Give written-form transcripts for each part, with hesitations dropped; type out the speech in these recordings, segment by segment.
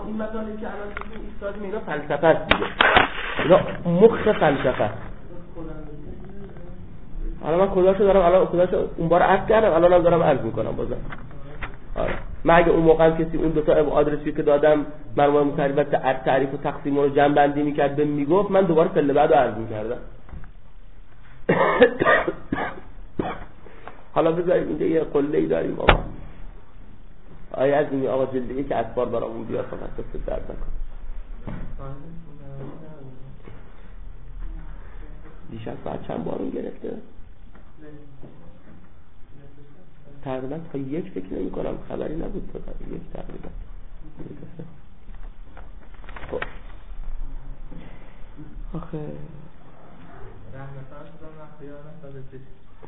این مطالبی که الان دیدیم ایستادیم اینا فلسفه است دیگه، اینا مخ فلسفه است. حالا من کداشو دارم، الان کداشو اون بار عرض کردم، الانم دارم عرض میکنم بازم. آره من اگه اون موقع کسی اون دو تا آدرسی که دادم مرموم متعریف تعریف و تقسیم رو جمع بندی میکرد به میگفت، من دوباره پله بعدو عرض میکردم. حالا بذاریم اینجا یه قله‌ای داریم آقا. آیا از این آقا جلد یک اطبار برامون بیار فقط دست درد نکن. دیشب ساعت چند بارون گرفته؟ تقریبا تا یک فکر نمی کنم، خبری نبود تا یک تقریبا. خب آخه رحمتان شدم نخیانم ساده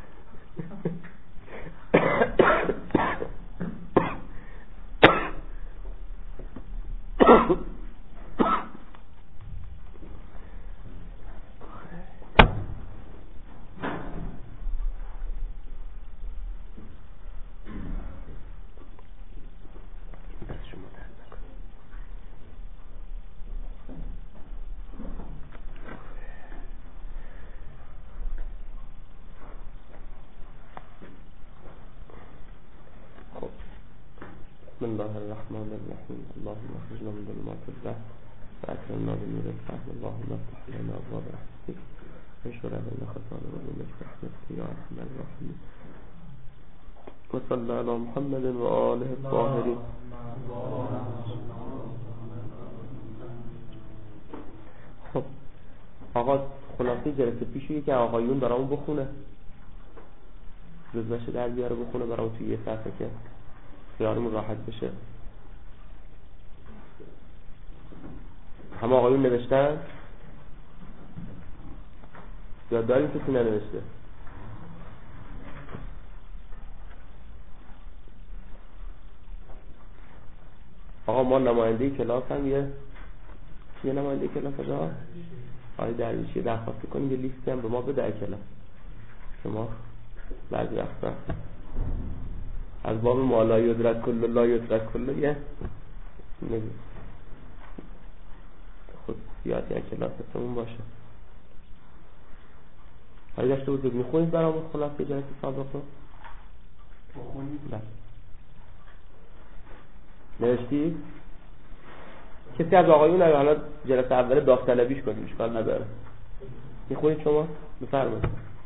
بسم الله الرحمن الرحیم. اللهم اخرجنا من ظلمات الجهل واكرمنا بنور الفهم. اللهم افتح لنا ابواب رحمتك وانشر علينا خزائن علومك برحمتك يا ارحم الراحمين. وصلى على محمد وآله الطاهرين. خب آقا خلاصه جلسه پیشی که آقایون برامون بخونه، جزوهش در بیاره بخونه برامون توی یه صفحه که خیالمون راحت بشه. همه آقایون نوشتن یا داریم کسی ننوشته؟ آقا ما نماینده کلاس هم یه نماینده کلاس ها آقای درویشی درخواست کنیم یه لیستی هم به ما بده کلاس. شما بعضی وقتا از باب ما لا یدرک کل لا یدرک کل یه خود سیاتی از کلاستمون باشه. حالی داشته بودید میخونید برامون خلاصه جلسه سابق رو بخونید؟ بله. نوشتید؟ کسی از آقایون حالا جلسه اول داوطلبیش کنیم، اشکال نداره. میخونید شما؟ بفرمایید.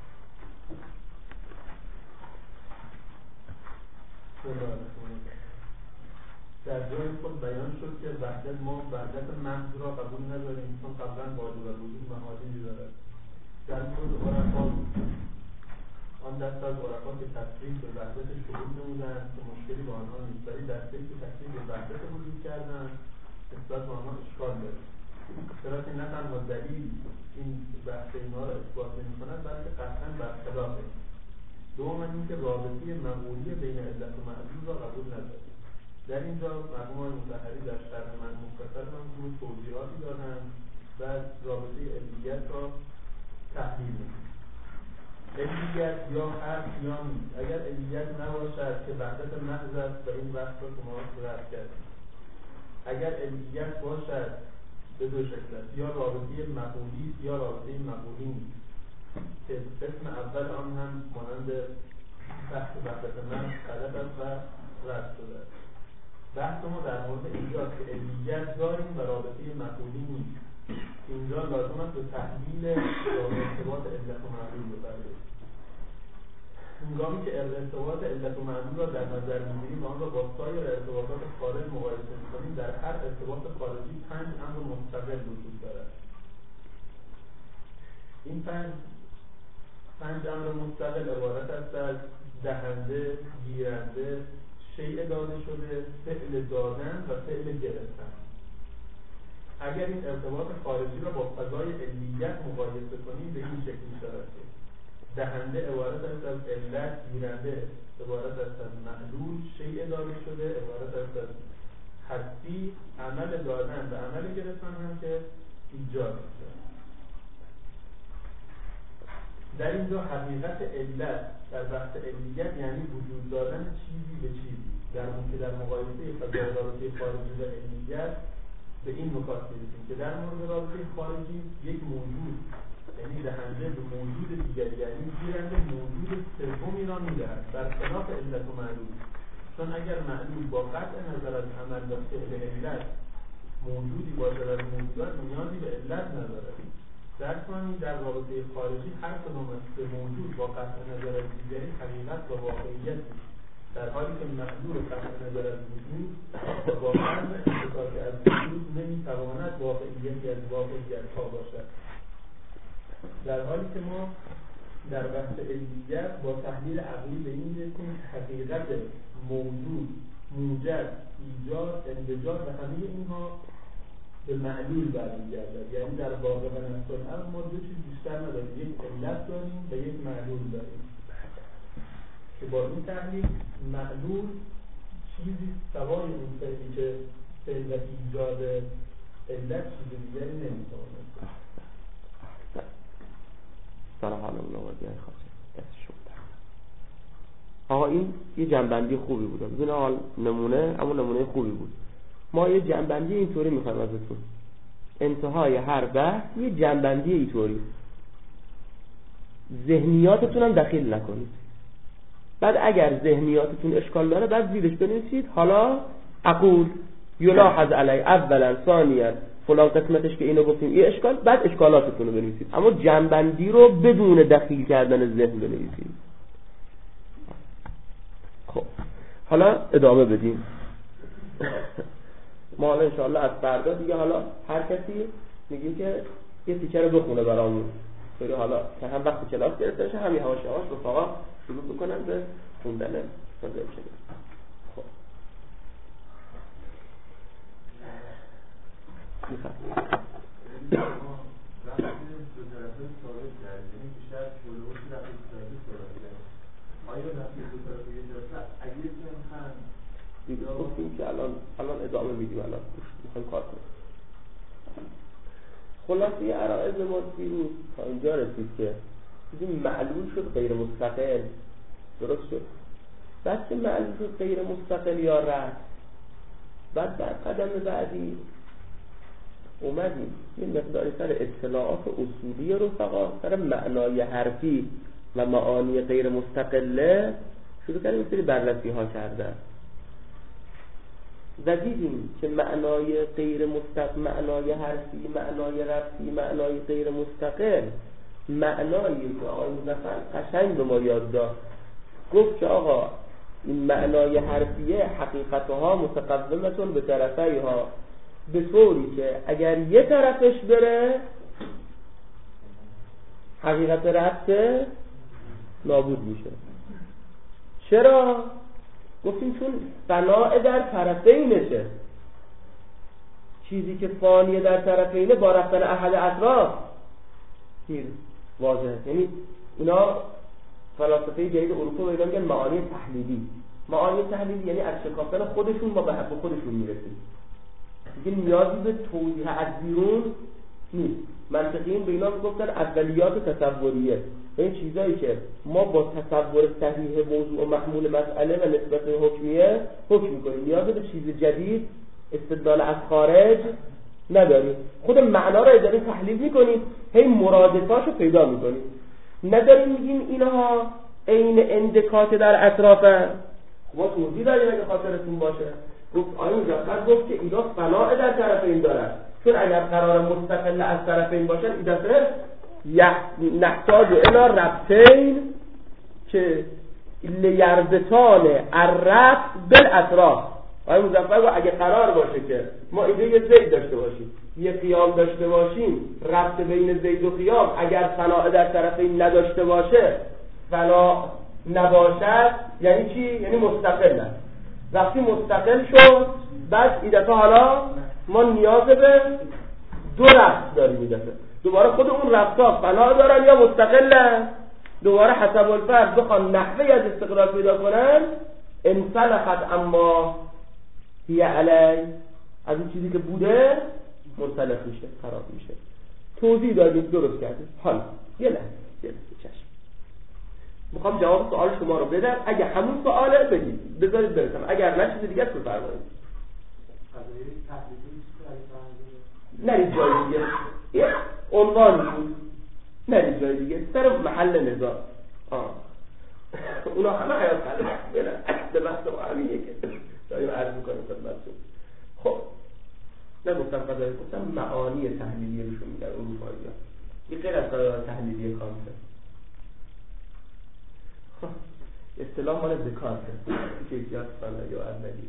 در جای خود بیان شد که وحدت ما وحدت محض را قبول نداریم، چون قبلا واجب الوجود معادلی دارد. در مورد عرفا، آن دست از عرفا که تصریح به وحدت شهود نمودند که مشکلی با آنها نیست، ولی دسته که تصریح به وحدت وجود کردند نسبت به آنها اشکال دارد، چرا که نه تنها دلیل این بحث اینها را اثبات نمی‌کند بلکه قطعاً برخلافه. دوما اینکه رابطه مقولی بین علت و معلول را قبول ندارد. در اینجا مرحوم مطهری در شرح من مختصر منظور توضیحاتی دادند و رابطه علیت را تحلیل می‌کنند. علیت یا هست یا نیست. اگر علیت نباشد که وحدت محض است و این بحث را شما رد کردید. اگر علیت باشد به دو شکل است، یا رابطه مقولی یا رابطه مقولی نیست که قسم اول آن هم مانند بحث وحدت محض غلط است و رد شده است. بحث ما در مورد اینجاست که علیت داریم و رابطه مقولی نیست. اینجا لازم است به تحلیل ارتباط علت و معلول بپردازیم. هنگامی که ارتباط علت و معلول را در نظر می‌گیریم و آن را با سایر ارتباطات خارج مقایسه می‌کنیم، در هر ارتباط خارجی 5 امر مستقل وجود دارد. این 5 امر مستقل عبارت است از دهنده، گیرنده، شیء داده شده، فعل دادن و فعل گرفتن. اگر این ارتباط خارجی را با فضای علیت مقایسه کنیم به این شکل می‌شود که دهنده عبارت است از علت، گیرنده عبارت است از معلول، شیء داده شده عبارت است از هستی، عمل دادن و عمل گرفتن هم که ایجاد می‌شود. در اینجا حقیقت علت در بحث علیت یعنی وجود دادن چیزی به چیزی، در اون که در مقایسه فضای رابطه خارجی و علیت به این نکات می‌رسیم که در مورد رابطه خارجی یک موجود یعنی دهنده به موجود دیگری یعنی گیرنده موجود سومی را می‌دهد برخلاف علت و معلول. چون اگر معلول با قطع نظر از عمل و فعل علت موجودی باشد از موجودات نیازی به علت ندارد. در ثانی در رابطه خارجی هر کدام از سه موجود با قطع نظر از دیگری حقیقت و واقعیت در حالی که معلول قطع نظر از وجود و با فرض انفکاک از وجود نمیتواند واقعیتی از واقعیت ها باشد. در حالی که ما در بحث علمیت با تحلیل عقلی به این رسیم حقیقت موجود، موجد، ایجاد، انبجاد و همه اینها به معلول برمیگردد. یعنی در واقع و نفس الامر ما دو چیز بیشتر نداریم، یک علت داریم و یک معلول داریم که با این تحلیل معلول چیزی سوای اون فعلی که فعل و ایجاد علت چیز دیگری نمیتواند. سلام علیکم نوازی خاصه آقا این یه جنبندی خوبی بود. بدون حال نمونه اما نمونه خوبی بود. ما یه جنبندی اینطوری میخوایم ازتون انتهای هر بحث یه جنبندی اینطوری ذهنیاتتون هم دخیل نکنید. بعد اگر ذهنیاتتون اشکال داره بعد زیرش بنویسید حالا اقول یلاحظ علی اولا ثانیا فلان قسمتش که اینو گفتیم این اشکال، بعد اشکالاتتون رو بنویسید اما جنبندی رو بدون دخیل کردن ذهن بنویسید. خب حالا ادامه بدیم. ما حالا انشاءالله از فردا دیگه حالا هر کسی میگیم که یه تیکه رو بخونه برامون طوری حالا که هم وقت کلاس گرفته بشه هم یواش یواش رفقا شروع بکنن به خوندن فضل شده. خب دیگه گفتیم که الان ادامه میدیم. الان میخوایم کار کنیم. خلاصه عرائض ما دیروز تا اینجا رسید که دیدیم معلول شد غیر مستقل. درست شد. بعد که معلول شد غیر مستقل یا رد، بعد در قدم بعدی اومدیم یه مقداری سر اطلاعات اصولی رفقا سر معنای حرفی و معانی غیر مستقله شروع کردیم یه سری بررسی ها کردن و دیدیم که معنای غیر مستقل، معنای حرفی، معنای رفتی، معنای غیر مستقل معنایی که آقای مظفر قشنگ به ما یاد داد. گفت که آقا این معنای حرفیه حقیقتها متقومتون به طرفیها به طوری که اگر یه طرفش بره حقیقت رفته نابود میشه. چرا؟ گفتیم چون فناء در طرفینشه. چیزی که فانیه در طرفینه با رفتن احد اطراف میره واضحه. یعنی اینا فلاسفه جدید اروپا اینا میگن معانی تحلیلی. معانی تحلیلی یعنی از شکافتن خودشون ما به حق خودشون میرسیم. دیگه نیازی به توضیح از بیرون نیست. منطقیین به اینا میگفتن اولیات تصوریه. این چیزایی که ما با تصور صحیح موضوع و محمول مسئله و نسبت به حکمیه حکم میکنیم. نیاز به چیز جدید استدلال از خارج نداریم. خود معنا رو داریم تحلیل میکنیم، هی مرادفاشو پیدا میکنیم. نداریم میگیم اینها عین اندکات در اطرافن. ما توضیح داریم اگه خاطرتون باشه. گفت آیه مجفر گفت که اینا فناء در طرفین دارن، چون اگر قرار مستقل از طرفین باشن این دفعه نحتاج الى ربطین که لیربطان الربط بالاطراف. آیه مظفر گفت اگه قرار باشه که ما ایده یه زید داشته باشیم یه قیام داشته باشیم، ربط بین زید و قیام اگر فناء در طرفین نداشته باشه فنا نباشد یعنی چی؟ یعنی مستقل است. وقتی مستقل شد بعد این دفعه حالا ما نیاز به دو ربط داریم. این دفعه دوباره خود اون ربط‌ها فنا دارن یا مستقلن. دوباره حسب الفرض بخوان نحوی از استقلال پیدا کنن انسلخت اما هی علی از این چیزی که بوده منسلخ میشه، خراب میشه. توضیح دادیم، درست کردیم. حالا یه لحظه چشم میخوام جواب سوال شما رو بدم. اگه همون سواله بگید بذارید برسم، اگر نه چیز دیگه بفرمایید. قضیه تحلیلی نرید جای دیگه، یه عنوان بود، نرید جای دیگه، سر محل نزاع. اونا همه حیات خلق برن اصل بحث و همینه که داریم عرض میکنیم خدمتتون. خب نگفتم قضایی، گفتم معانی تحلیلیه بهشون میگن اروپایی ها، یه غیر از قضایی تحلیلیه کانته. اصطلاح مال دکانته که ایجاد کنه یا اولی.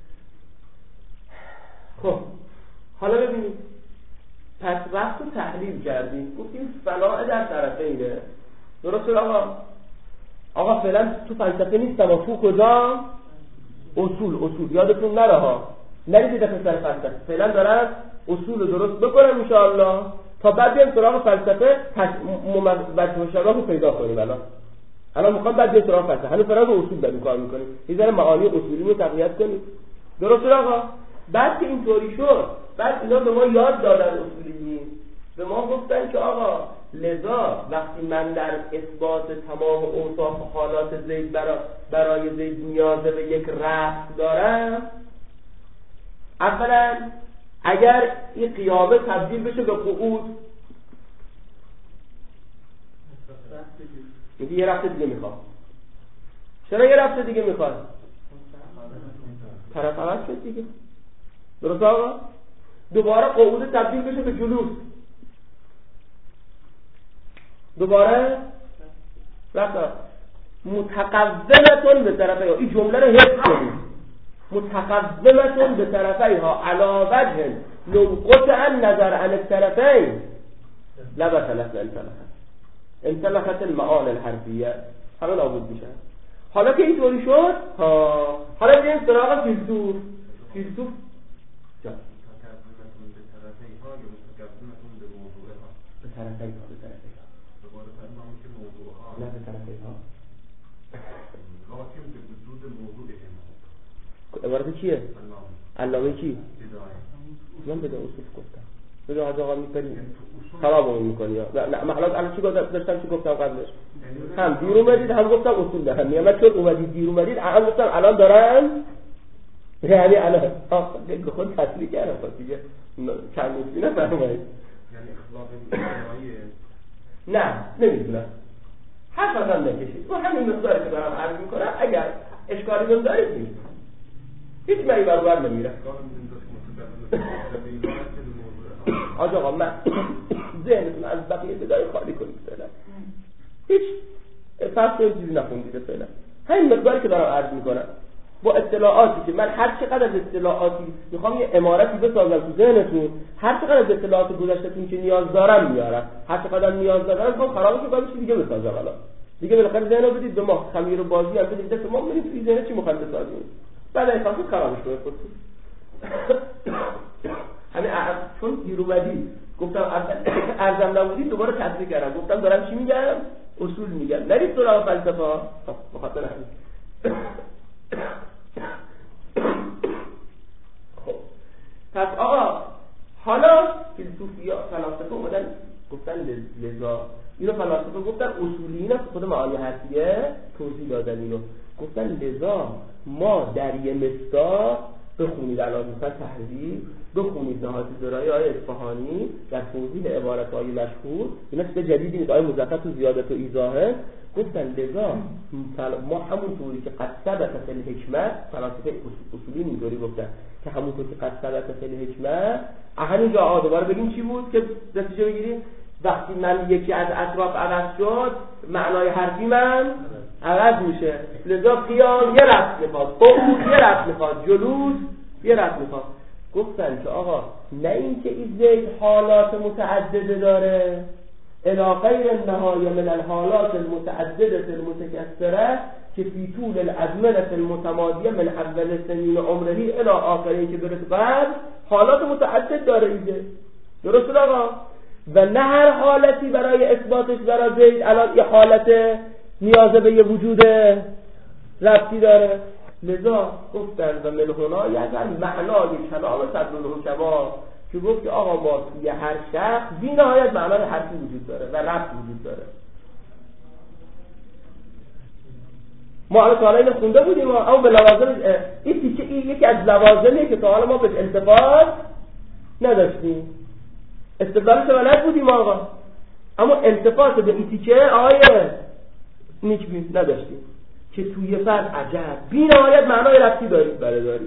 خب حالا ببینید، پس وقت رو تحلیل کردیم، گفتیم فلاح در طرفینه، درست شد آقا فعلا تو فلسفه نیستم و تو کجا؟ اصول یادتون نره ها، نریدید دفعه سر فلسفه، فعلا دارن اصول رو درست بکنم انشاءالله تا بعد بیایم سراغ فلسفه وجه شبه رو پیدا کنیم. الان میخوام بعد بیایم سراغ فلسفه، هنوز سراغ اصول داریم کار میکنیم، یه ذره معانی اصولی رو تقویت کنیم. درست شد آقا؟ بعد که اینطوری شد، بعد اینا به ما یاد دادن اصولیین، به ما گفتن که آقا لذا وقتی من در اثبات تمام اوصاف و حالات زید برای زید نیازه به یک رفت دارم، اولا اگر این قیامه تبدیل بشه به قعود، میگه یه رفت دیگه میخواد. چرا یه رفت دیگه میخواد؟ طرف عوض شد دیگه. درست آقا؟ دوباره قعود تبدیل بشه به جلوس، دوباره رفت متقومتون به طرفی ها. این جمله رو حفظ کنید، متقومتون به طرفی ها علا وجه لو قطع نظر عن الطرفین لبطلت انطلقت المعانی الحرفیه، همه نابود میشن. حالا که اینطوری شد، حالا بریم سراغ فیلسوف به طرفی ها نه به طرفی ها عبارت چیه؟ علامه کی؟ من بده اصول گفتم، بده حاج آقا میکنیم خرابمون میکنی. نه محلات الان چی داشتم چی گفتم قبلش؟ هم دیر اومدید هم گفتم اصول دارم، یعنی چون اومدید دیر اومدید هم گفتم الان دارن، یعنی الان خود تصریح کردم دیگه چند نوشتی نفرمایید. یعنی اخلاق اجتماعیه؟ نه نمیدونم، حرف ازم نکشید، با همین مقداری که دارم عرض میکنم اگر اشکالی دارید نیست هیچ مری برابر نمیره. آج آقا من ذهنتون از بقیه بدای خالی کنید فعلا، هیچ فصل چیزی نخوندید فعلا، همین مقداری که دارم عرض میکنم با اطلاعاتی که من هر چقدر از اطلاعاتی میخوام یه عمارتی بسازم تو ذهنتون، هر چقدر از اطلاعات گذشته‌تون که نیاز دارم میارم، هر چقدر نیاز دارم میخوام خرابش کنم چیز دیگه بسازم. الان دیگه بالاخره ذهنو بدید به ما، خمیر و بازی هم بدید دست ما، بریم توی ذهن چی میخوام بسازیم، بعد این خاصه خرابش کنید خودتون. همین چون دیرومدی گفتم ارزم نبودید دوباره تصریح کردم، گفتم دارم چی میگم؟ اصول میگم، نرید سراغ فلسفه ها. بخاطر همین خب پس آقا حالا فیلسوفیا فلاسفه اومدن گفتن لذا اینو فلاسفه گفتن اصولیین خود معانی حرفیه توضیح دادن، اینو گفتن لذا ما در یه مصداق بخونید الان مثلا تحریر، بخونید نهایت درایی آیه اصفهانی در توضیح عبارت های مشهور، اینا چیز جدیدی نیست، آیه مزخرف و زیادت و ایضاحه. گفتن لذا ما همونطوری که قد ثبت فی الحکمت، فلاسفه اصولی اینطوری گفتن که همونطوری که قد ثبت فی الحکمت، همینجا دوباره بگیم چی بود که نتیجه بگیریم، وقتی من یکی از اطراف عوض شد معنای حرفی من عوض میشه، لذا قیام یه رفت میخواد، قعود یه رفت میخواد، جلوس یه رفت میخواد. گفتن که آقا نه این که این زید حالات متعدده داره، الی غیر النهایه من الحالات المتعدده المتکثره که فی طول الازمنه المتمادیه من اول سنین عمره الی آخره که برسه بعد حالات متعدد داره اینجا. درسته آقا؟ و نه هر حالتی برای اثباتش برای زید الان یه حالت نیازه به یه وجود ربطی داره. لذا گفتن و ملحونا یعنی معنای کلام صدرالحکما که گفت که آقا ما توی هر شخص بی نهایت معنای حرفی وجود داره و ربط وجود داره. ما حالا تا حالا اینو خونده بودیم اما به لوازم این تیکه این یکی از لوازمیه که تا حالا ما به التفات نداشتیم. استدلالش بلد بودیم آقا، اما التفات به این تیکه نیکبین نداشتیم که توی فرد عجب بی نهایت معنای ربطی داریم. بله داریم.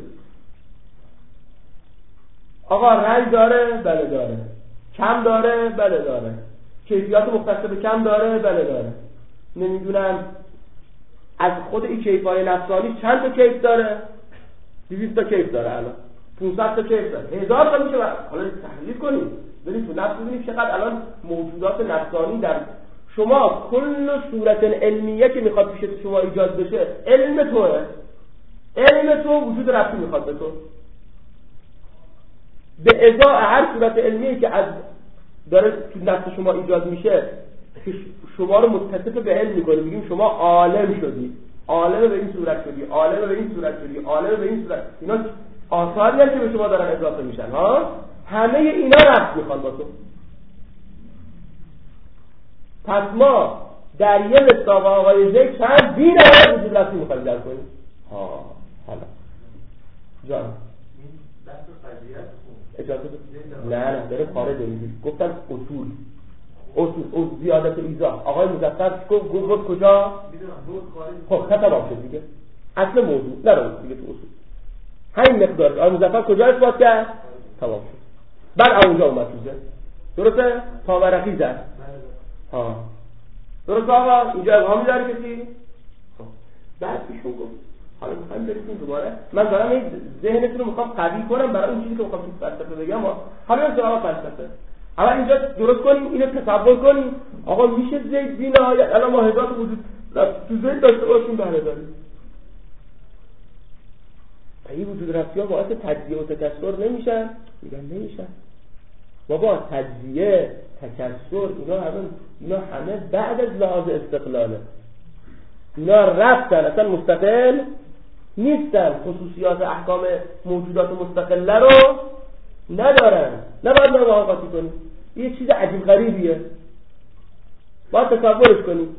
آقا رنگ داره؟ بله داره. کم داره؟ بله داره. کیفیات مختص به کم داره؟ بله داره. نمیدونم از خود این کیفای نفسانی چند تا کیف داره؟ 200 تا کیف داره، الان 500 تا کیف داره، 1000 تا میشه. حالا تحلیل کنیم ببینید تو نفس، ببینید چقدر الان موجودات نفسانی در شما. کل صورت علمیه که میخواد پیش شما ایجاد بشه علم توه. علم تو وجود ربطی میخواد به تو، به ازای هر صورت علمیه که از داره تو نفس شما ایجاد میشه که شما رو متصف به علم میکنه. میگیم شما عالم شدی، عالم به این صورت شدی، عالم به این صورت شدی، عالم به این صورت. اینا آثاری هست که به شما دارن اضافه میشن ها. همه اینا ربط میخوان با تو. پس ما در یه مصداق آقای زید چند بین آقای وجود ربطی میخوایم در کنیم. حالا جان دست قضیت اجازه بده. نه داره خارج میگیم. گفتم اصول زیادت ایزا. آقای مظفر گفت کجا؟ خب تمام شد دیگه. اصل موضوع نرو دیگه تو اصول همین مقدار. آقای مظفر کجا اثبات کرد؟ تمام شد. بعد اونجا اومد توزه. درسته؟ تا ورقی زد. درسته آقا؟ اینجا ابهامی داره کسی؟ بعد ایشون گفت حالا میخوایم برسیم دوباره. من دارم این ذهنتون رو میخوام قوی کنم برای اون چیزی که میخوام تو فلسفه بگم. حالا سراغ فلسفه. اول اینجا درست کنیم، اینو تصور کنیم. آقا میشه زید بی نهایت الان ما هزار وجود تو زید داشته باشیم بهره داریم. این وجود رفتی ها باعث تجزیه و تکثر نمیشن؟ میگن نمیشن. بابا تجزیه تکثر اینا همه بعد از لحاظ استقلاله. اینا رفتن اصلا مستقل نیستن. خصوصیات احکام موجودات مستقله رو ندارن. نباید نگاه قاطی کنیم. یه چیز عجیب غریبیه، باید تصورش کنیم.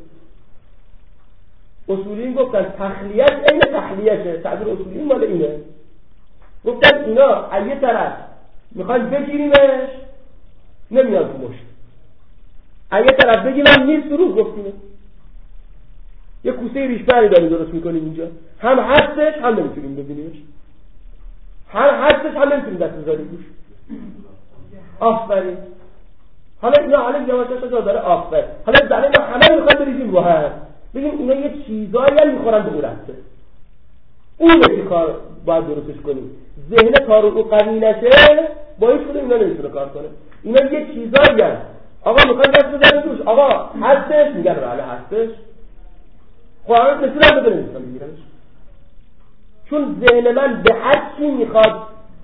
اصولیین گفتن تخلیت این تخلیته. تعبیر اصولیین مال اینه. گفتن اینا از یه طرف میخوایم بگیریمش نمیاد تو مشت، از یه طرف بگیم هم نیست رو گفتیم. یه کوسه ریشبری داریم درست میکنیم اینجا، هم هستش هم نمیتونیم ببینیمش، هم هستش هم نمیتونیم دست بذاریم روش. آفرین. حالا یواشاش داره آفرین. حالا زنه ما همه میخواد بریزیم رو هم بگیم اینا یه چیزایی هم میخورن به قرصه. اونه که کار باید درستش کنیم. ذهن کار رو قوی نشه با هیچ کدوم اینا نمیتونه کار کنه. اینا یه چیزایی هم آقا میخواد دست بذاریم روش. آقا هستش؟ میگن بله هستش. قرآن نشون هم بده نمیتونم بگیرمش، چون ذهن من به هر چی میخواد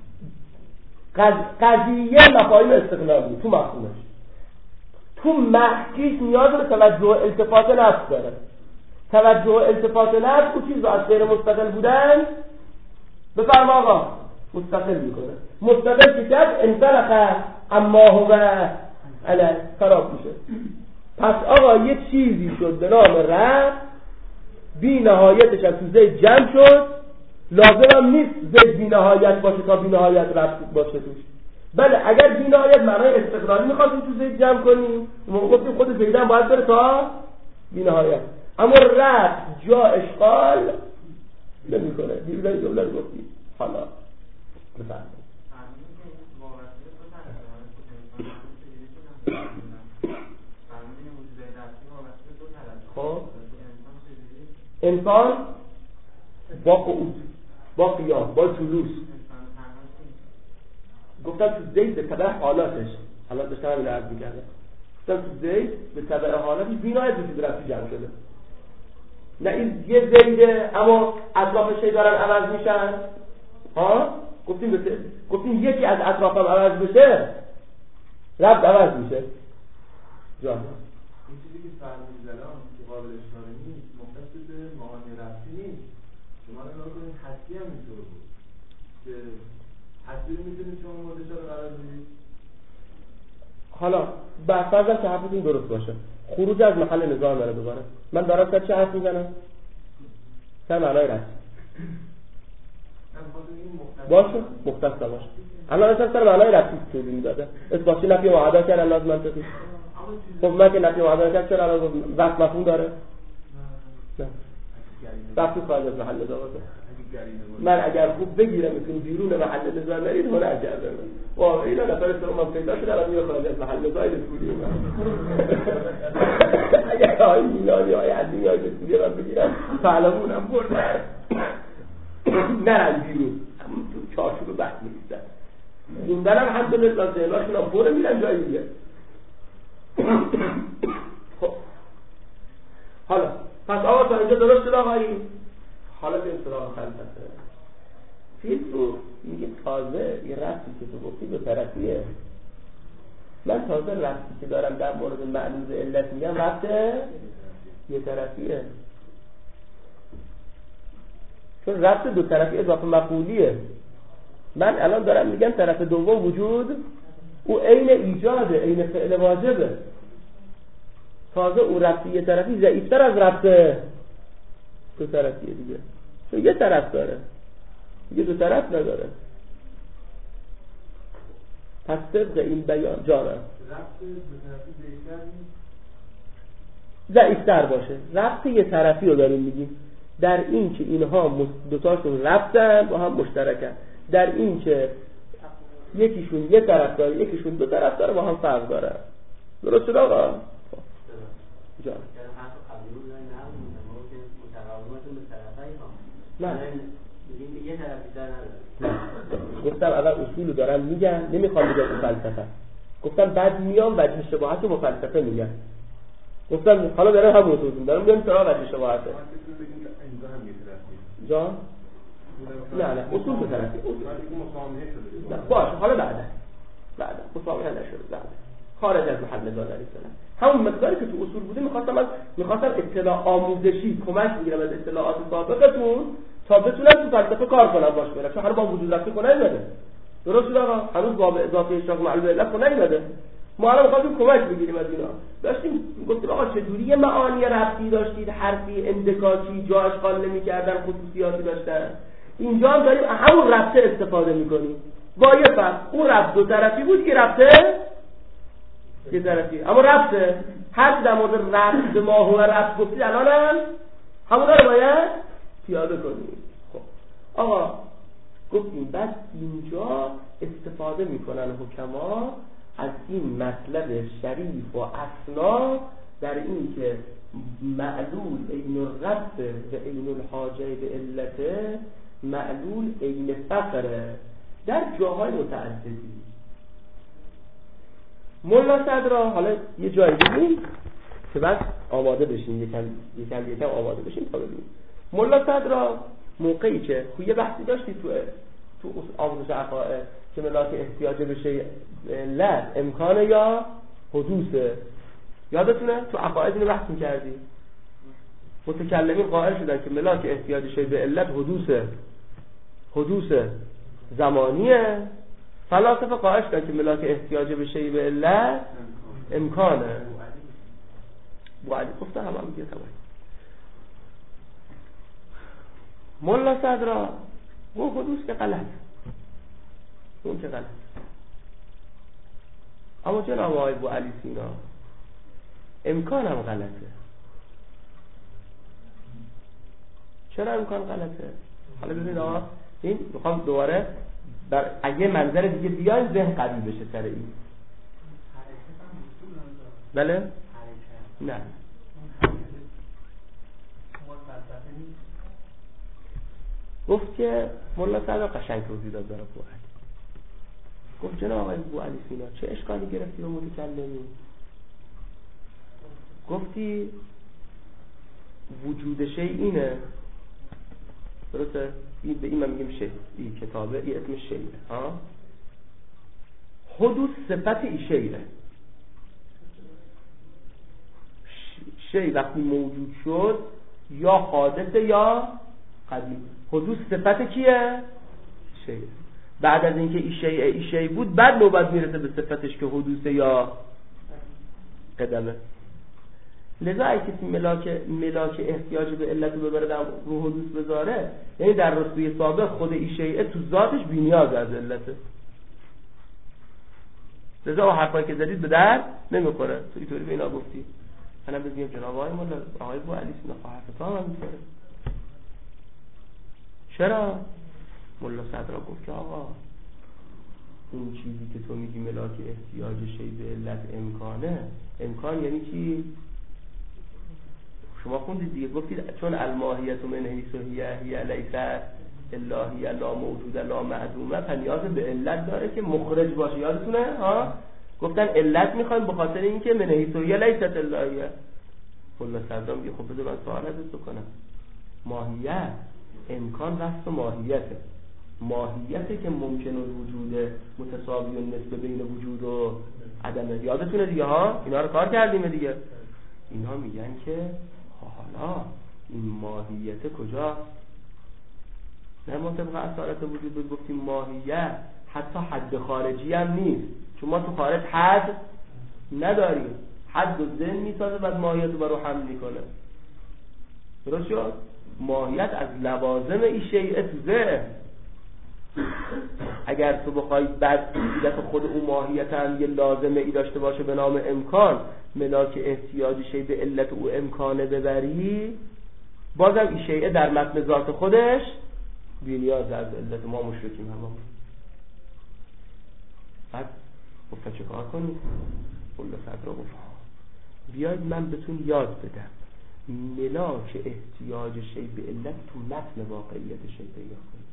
قضیه مفاهیم استقلالی تو مفهومش، تو محکیش نیاز به توجه التفات نفس داره. توجه التفات نفس اون چیز رو از غیر مستقل بودن بفرما آقا مستقل میکنه. مستقل که کرد انطلق اما هو علی خراب میشه. پس آقا یه چیزی شد به نام رفت، بی نهایتش از تو زید جمع شد. لازم هم نیست زید بی نهایت باشه تا بی نهایت رفت باشه توش. بله اگر بی نهایت معنای استقلالی میخواستیم تو زید جمع کنیم ما گفتیم خود زید هم باید بره تا بی نهایت، اما رفت جا اشغال نمی کنه. دیوزای جمله رو گفتیم. حالا بفرمایید. خب انسان با قعود، با قیام، با جلوس. گفتم تو زید به تبع حالاتش، حالا داشتم همین عرض می‌کردم. گفتم تو زید به تبع حالاتش بی‌نهایت وجود رفتی جمع شده. نه این یه زیده اما اطرافش دارن عوض میشن. گفتیم یکی از اطرافم عوض بشه رفت عوض میشه. جان این چیزی که فرمود زلام که قابل اشاره نیست مختص به معانی رفتی نیست. شما نگاه کنید حسی هم اینطور بود که حسی رو میتونید شما موردش رو قرار بدید. حالا فرضاً که حرفتون درست باشه، خروج از محل نزاع داره دوباره. من دارم سر چه حرف میزنم؟ سر معنای رفتی باشه، مختص باشه. الان اصلا سر معنای رفتی توضیح میداده اثباتی نفی معادا کرد الان منطقی خب من که نفی معادا کرد چرا الان وقت مفهوم داره نه وقتی خارج از محل نزاع من اگر خوب بگیرم میتونم بیرون محل نزاع نرید هنر کردم واقعا اینا نفر سوم پیدا شد الان میاد خارج از محل نزاع رسولی من اگر های میلانی های عظیمی های رسولی من بگیرم فعلمونم بردن نرم بیرون تو چارچوب بحث می‌ریزن خوندنم الحمدلله ذهناشون هم بره میرن جایی دیگه. خب حالا پس آقا تا اینجا درست شد آقایی؟ حالا به سراغ فلسفه فیلسوف میگه تازه یه ربطی که تو گفتی به طرفیه. من تازه ربطی که دارم در مورد معلوم علت میگم ربط یه طرفیه، چون ربط دو طرفی اضافه مفعولیه. من الان دارم میگم طرف دوم وجود او عین ایجاده، عین فعل واجبه. تازه او ربط یه طرفی ضعیف‌تر از ربط دو طرفیه دیگه، چون یه طرف داره دیگه دو طرف نداره. پس طبق این بیان جانم ربط دو طرفی ضعیف‌تر باشه. ربط یه طرفی رو داریم میگیم در این که اینها دوتاشون ربطن با هم مشترکن، در این که یکیشون یه طرف داره یکیشون دو طرف داره با هم فرق داره. درست شد آقا؟ جان نه گفتم اول اصولو دارم میگن، نمیخوام بگم اون فلسفه. گفتم بعد میام وجه شباهت رو با فلسفه میگن. گفتم حالا دارم همون توضیح دارم میگم سراغ وجه شباهته. جان نه اصول تو طرفی نه باشه حالا بعدا مسامحه نشده بعدا خارج از محل نزاع در اصطلاح همون مقداری که تو اصول بوده میخواستم اطلاع آموزشی کمک بگیرم از اطلاعات سابقتون تا بتونم تو فلسفه کار کنم باش برم، چون هنوز با وجود رفتی خونه نیومده. درست شد آقا؟ هنوز با اضافه اشتراک معلوم علت خونه نیومده. ما الان می‌خواستیم کمک بگیریم از اینا. داشتیم گفتیم آقا چجوری یه معانی ربطی داشتید، حرفی اندکاچی جا اشغال نمی‌کردن، خصوصیاتی داشتن. اینجا هم داریم همون ربطه استفاده می‌کنیم. با یه فرق، اون ربط دو طرفی بود که ربطه یه طرفی. اما ربطه هر در مورد ربط به ماهو ربط گفتید الان هم همون رو باید پیاده کنیم. خب آقا گفتیم بعد اینجا استفاده می‌کنن حکما از این مطلب شریف و اسنا در این که معلول عین الربط و عین الحاجه به علته، معلول عین فقره در جاهای متعددی. ملا صدرا حالا یه جایی بگیم که بعد آماده بشیم، یکم آماده بشیم تا ببینیم. ملا صدرا موقعی که یه بحثی داشتی تو آموزش عقاید که ملاک احتیاج بشه علت امکانه یا حدوثه، یادتونه تو عقاید اینو بحث می‌کردی. متکلمین قائل شدن که ملاک احتیاج شی به علت حدوث زمانیه، فلاسفه قائل شدن که ملاک احتیاج به شی به علت امکانه. بعد گفته هم میگه تمام. ملا صدرا و حدوث که غلط، اون که غلط. اما جناب آقای ابو علی سینا امکان هم غلطه. چرا امکان غلطه؟ حالا ببینید آقا این میخوام دوباره در اگه منظر دیگه بیاین ذهن قوی بشه سر این. بله؟ نه گفت که ملا صدرا قشنگ توضیح داد برای ابو علی. گفت جناب آقای ابو علی سینا چه اشکالی گرفتی به متکلمی؟ گفتی وجود شی اینه، درسته؟ به این من میگم شی، این کتابه این اسم شیه ها؟ حدوث صفت این شیه. شی وقتی موجود شد یا حادثه یا قدیم. حدوث صفت کیه؟ شیه. بعد از اینکه این شی بود بعد نوبت میرسه به صفتش که حدوث یا قدمه. لذا اگه کسی ملاک احتیاج به علت رو ببره در رو حدوث بذاره، یعنی در رتبه سابق خود این شیء تو ذاتش بی‌نیاز از علته. لذا اون حرفایی که زدید به درد نمیخوره. تو اینطوری به اینا گفتی، منم بگم جناب آقای مولا آقای بو علی سینا حرف تو هم میذاره. چرا؟ مولا صدرا گفت که آقا اون چیزی که تو میگی ملاک احتیاج شی به علت امکانه، امکان یعنی چی؟ شما خوندید دیگه، گفتید چون الماهیت من حیث هی لیست الا هی لا موجود لا معدومه، نیاز به علت داره که مخرج باشه. یادتونه ها؟ گفتن علت میخوایم به خاطر اینکه من حیث هی لیست الا هی. مولا صدرا میگه خب بذار من سوال ازت بکنم، ماهیت امکان وصف ماهیته، ماهیته که ممکنه وجود متساوی نسبت بین وجود و عدم. یادتونه دیگه ها؟ اینا رو کار کردیم دیگه. اینا میگن که حالا این ماهیت کجا؟ نه ما طبق اصالت وجود گفتیم ماهیت حتی حد خارجی هم نیست، چون ما تو خارج حد نداریم، حد و ذهن میسازه بعد ماهیت رو برو حمل میکنه. درست شد؟ ماهیت از لوازم این شیء تو ذهن. اگر تو بخوای بعد خود اون ماهیت هم یه لازمه ای داشته باشه به نام امکان، ملاک احتیاج شی به علت او امکانه ببری، بازم این شیء در متن ذات خودش بی‌نیاز از علت. ما مشرکیم همون. بعد گفت چه کار کنیم؟ الله صدر گفت بیاید من بهتون یاد بدم ملاک احتیاج شی به علت تو متن واقعیت شی پیدا کنید.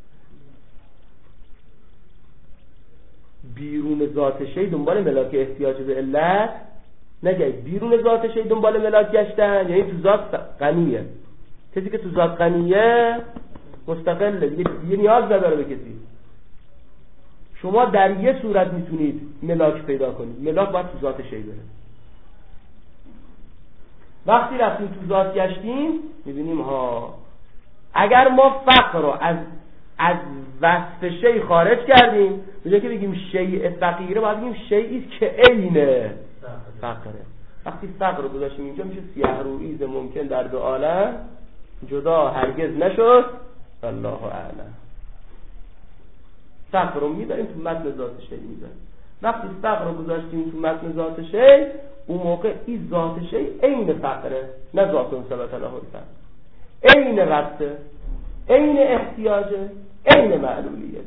بیرون ذات شی دنبال ملاک احتیاج به علت نگید، بیرون ذات شی دنبال ملاک گشتن یعنی تو ذات غنیه. کسی که تو ذات غنیه مستقله، دیگه نیاز نداره به کسی. شما در یه صورت میتونید ملاک پیدا کنید، ملاک باید تو ذات شی بره. وقتی رفتیم تو ذات گشتیم میبینیم ها اگر ما فقر رو از وصف شی خارج کردیم، میگه که بگیم شیء فقیره، باید بگیم شیئی که عین فقره. وقتی فقر رو گذاشتیم اینجا میشه سیه رویی ممکن در دو عالم جدا هرگز نشد، الله اعلم. فقر رو میبریم تو متن ذات شی میذاریم. وقتی فقر رو گذاشتیم تو متن ذات شی، اون موقع این ذات شی عین فقره، نه ذات ثبت له الفقر، عین ربطه، عین احتیاجه، عین معلولیته.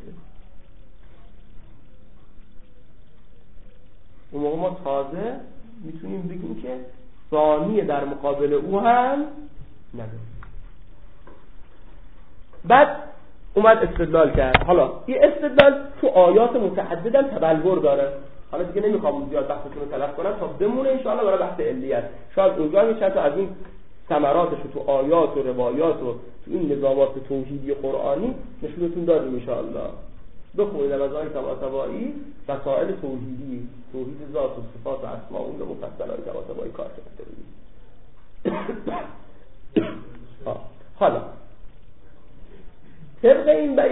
اون موقع ما تازه میتونیم بگیم که ثانی در مقابل او هم نداریم. بعد اومد استدلال کرد. حالا این استدلال تو آیات متعدد هم تبلور داره. حالا دیگه نمیخوام زیاد وقتتون رو تلف کنم تا بمونه ان شاءالله برای بحث علیت. شاید اونجا میشه تا از این ثمراتش تو آیات و روایات و تو این نظامات توحیدی قرآنی نشونتون دادیم ان شاءالله. بخونید از آیه طباطبایی مسائل توحیدی، توحید ذات و صفات و اسماء اون رو مفصل آیه طباطبایی کار کرده. حالا طبق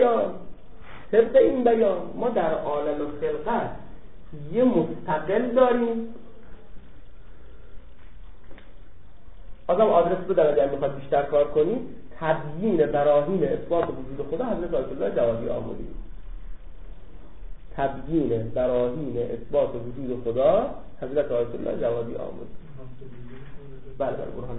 این بیان ما در عالم خلقت یه مستقل داریم. آدم آدرس بدن اگر میخواد بیشتر کار کنیم، تبیین براهین اثبات وجود خدا حضرت آیت الله جوادی آموزی. تبیین براهین اثبات وجود خدا حضرت آیت الله جوادی آموزی. بله برهان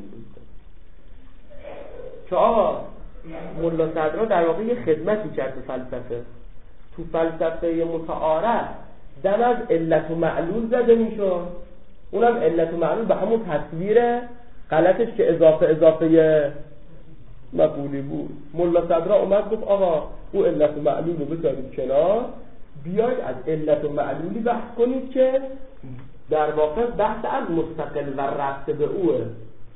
که آقا مولا صدرا در واقع یه خدمتی کرد به فلسفه. تو فلسفه متعارف دم از علت و معلول زده میشون، اونم علت و معلول به همون تصویر غلطش که اضافه مقولی بود. مولا صدرا اومد گفت آقا او علت و معلول رو بذارید کنار، بیاید از علت و معلولی بحث کنید که در واقع بحث از مستقل و ربط به اوه.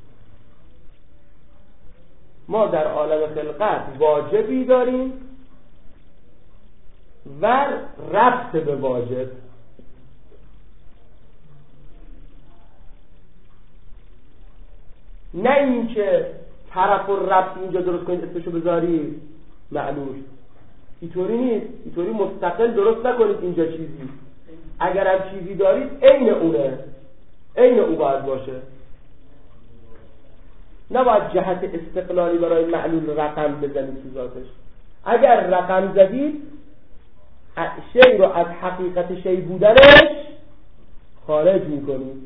ما در عالم خلقت واجبی داریم و ربط به واجب. نه این که طرف و ربط اینجا درست کنید اسمشو بذارید معلول. اینطوری نیست، اینطوری مستقل درست نکنید اینجا چیزی. اگر هم چیزی دارید عین اونه، عین او باید باشه. نباید جهت استقلالی برای معلول رقم بزنید تو ذاتش. اگر رقم زدید شی رو از حقیقت شی بودنش خارج میکنیم.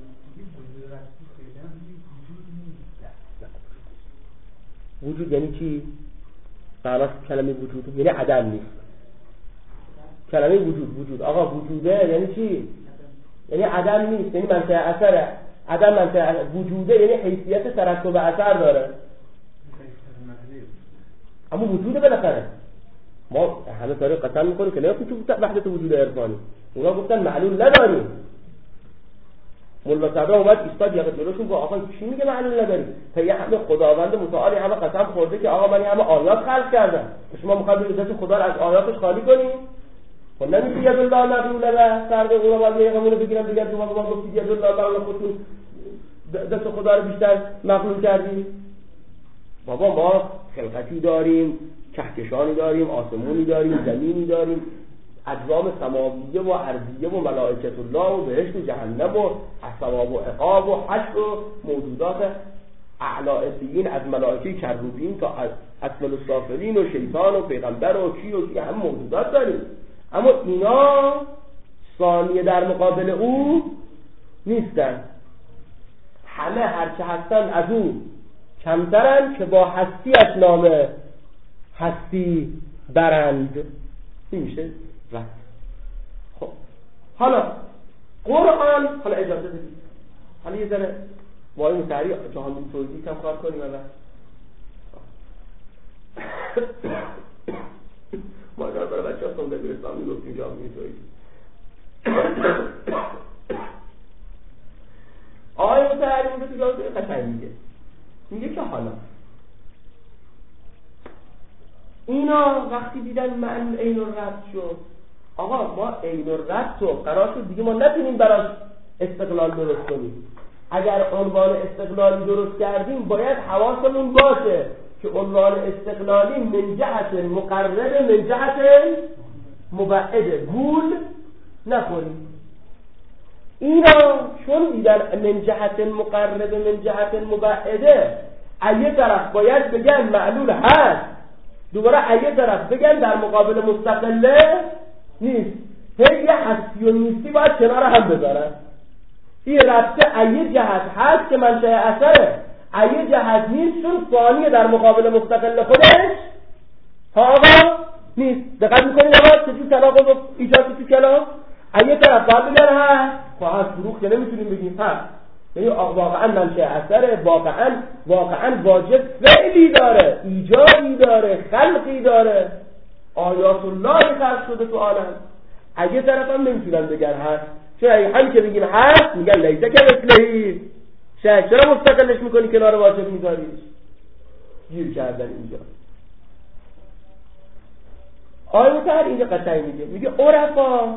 وجود یعنی چی؟ معنی کلمه وجود یعنی عدم نیست. کلمه وجود آقا وجوده یعنی چی؟ یعنی عدم نیست، یعنی منطقه اثره. عدم منطقه وجوده یعنی حیثیت ترتب اثر داره، اما وجوده بالاخره. ما همه طریق قسم میکنیم که نمیخویم تو وحدت وجود عرفانی. اونا گفتن معلول نداریم. ملا صدرا اومد ایستاد یقه جلوشون گفت آقا چی میگه معلول نداریم؟ تا یه همه خداوند متعالی همه قسم خورده که آقا من همه آیات خلق کردم، شما میخواید عزت خدا رو از آیاتش خالی کنیم؟ خب نمیشه ید الله مغلوله و سرد اونا باید یقمونو بگیرم دیگر شما با گفتید ید الله مغلوله خودتون دست خدا رو بیشتر مغلول کردیم. بابا ما خلقتی داریم، کهکشانی داریم، آسمونی داریم، زمینی داریم، اجرام سماویه و ارضیه و ملائکت الله و بهشت و جهنم و ثواب و عقاب و حشر و موجودات اعلی از ملائکه کروبین تا اسفل السافلین و شیطان و پیغمبر و کی و کی هم موجودات داریم، اما اینا ثانیه در مقابل او نیستن. همه هرچه هستن از او کمترن که با هستیش نام هستی برند. این میشه رد. خب حالا قرآن، حالا اجازه بدید حالا یه ذره وای متعری جهان توضیح کم کار کنیم. ما در برای بچه ها سنده بیرستان میگفتیم جهان توضیح. آقای متعری میگه تو جهان توضیح قشنگ میگه که حالا اینا وقتی دیدن معنی عین الرد شد، آقا ما عین الرد رو قرار شد دیگه ما نتونیم براش استقلال درست کنیم. اگر عنوان استقلالی درست کردیم باید حواسمون باشه که عنوان استقلالی من جهت مقرب من جهت مبعد گول نخوریم. اینا چون دیدن من جهت مقرب من جهت مبعده، ایه طرف باید بگن معلول هست، دوباره ایه طرف بگن در مقابل مستقله نیست، هی یه هستی و نیستی باید کنار هم بذارن. این ربطه ایه جهت هست که منشأ اثره، ایه جهت نیست چون ثانیه در مقابل مستقل خودش آقا نیست. دقت میکنید آقا چجور تناقض ایجاد تو کلام؟ ایه طرف باید بگن هست، خواهد فروخ که نمیتونیم بگیم هست، یعنی واقعا منشأ اثره، واقعا واجب فعلی داره، ایجادی داره، خلقی داره، آیات الله خلق شده تو عالم. اگه طرف هم نمیتونن بگن هست، چون اگه هم که بگیم هست میگن لیسه که مثلهی، چرا مستقلش میکنی کنار واجب میذاریش؟ گیر کردن اینجا. آیاتر اینجا قطعی میگه عرفا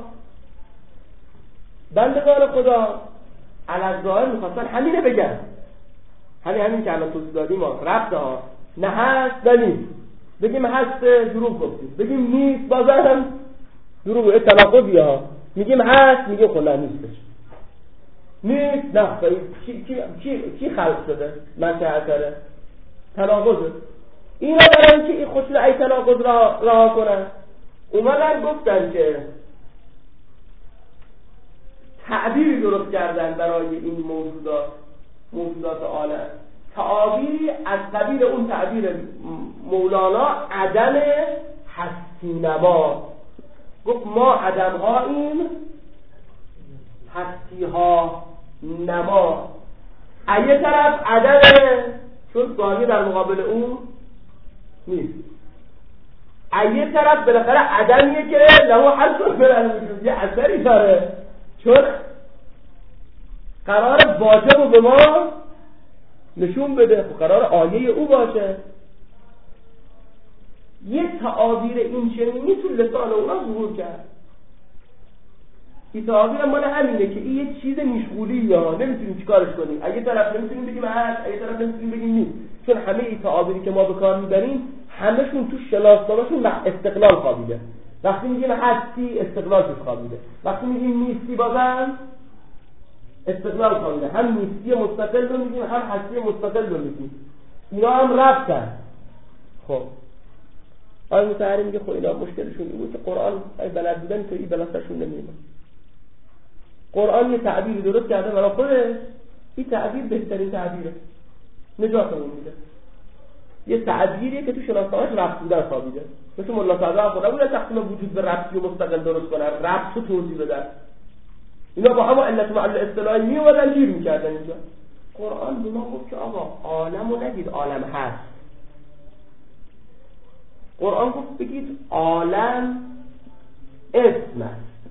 بندگان خدا علی ظاهر میخواستن همینه بگن، همین که الان توضیح دادیم ربطه ها، نه هست نه نیست. بگیم هست دروغ گفتیم، بگیم نیست بازم دروغ، تناقضی ها. میگیم هست میگیم خب نه نیستش، نیست نه کی خلق شده منشأ اثره، تناقضه. اینا برای اینکه این خودشون ای تناقض رها کنن اومدن گفتن که تعبیری درست کردن برای این موجودات عالم، تعبیری از قبیل اون تعبیر مولانا عدم هستی نما. گفت ما عدم هاییم هستی ها نما. ایه طرف عدمه چون ثانی در مقابل اون نیست، ایه طرف بالاخره عدمیه که لهو حل برن یه اثری داره، چون قرار واجب رو به ما نشون بده، قرار آیه او باشه. یه تعابیر این چنینی تو لسان اونا ظهور کرد. این تعابیر مال همینه که این یه چیز مشغولی یا نمیتونیم چیکارش کنیم. اگه طرف نمیتونیم بگیم هست، اگه طرف نمیتونیم بگیم نیست، چون همه این تعابیری که ما به کار میبریم همشون تو شناسنامه‌شون استقلال خوابیده. وقتی میگیم هستی استقلال توش خوابیده، وقتی میگیم نیستی بازم استقلال خوابیده. هم نیستی مستقل رو میگیم هم هستی مستقل رو میگیم، اینا هم ربطن. خب آقای مطهری میگه خب اینا مشکلشون این بود که قرآن بلد بودن که این بلاستشون نمیدن. قرآن یه تعبیری درست کرده برای خودش، این تعبیر بهترین تعبیره، نجاتمون میده. یه تعبیریه که تو شناسنامه‌اش ربط بودن خوابیده، مثل مولا صدرا خدا بوده تقسیم وجود به ربطی و مستقل درست کنن، ربط رو توضیح بدن. اینا با هم علت و معلول اصطلاحی میومدن گیر میکردن اینجا. قرآن به ما گفت که آقا عالمو نگید عالم هست. قرآن گفت بگید عالم اسم است.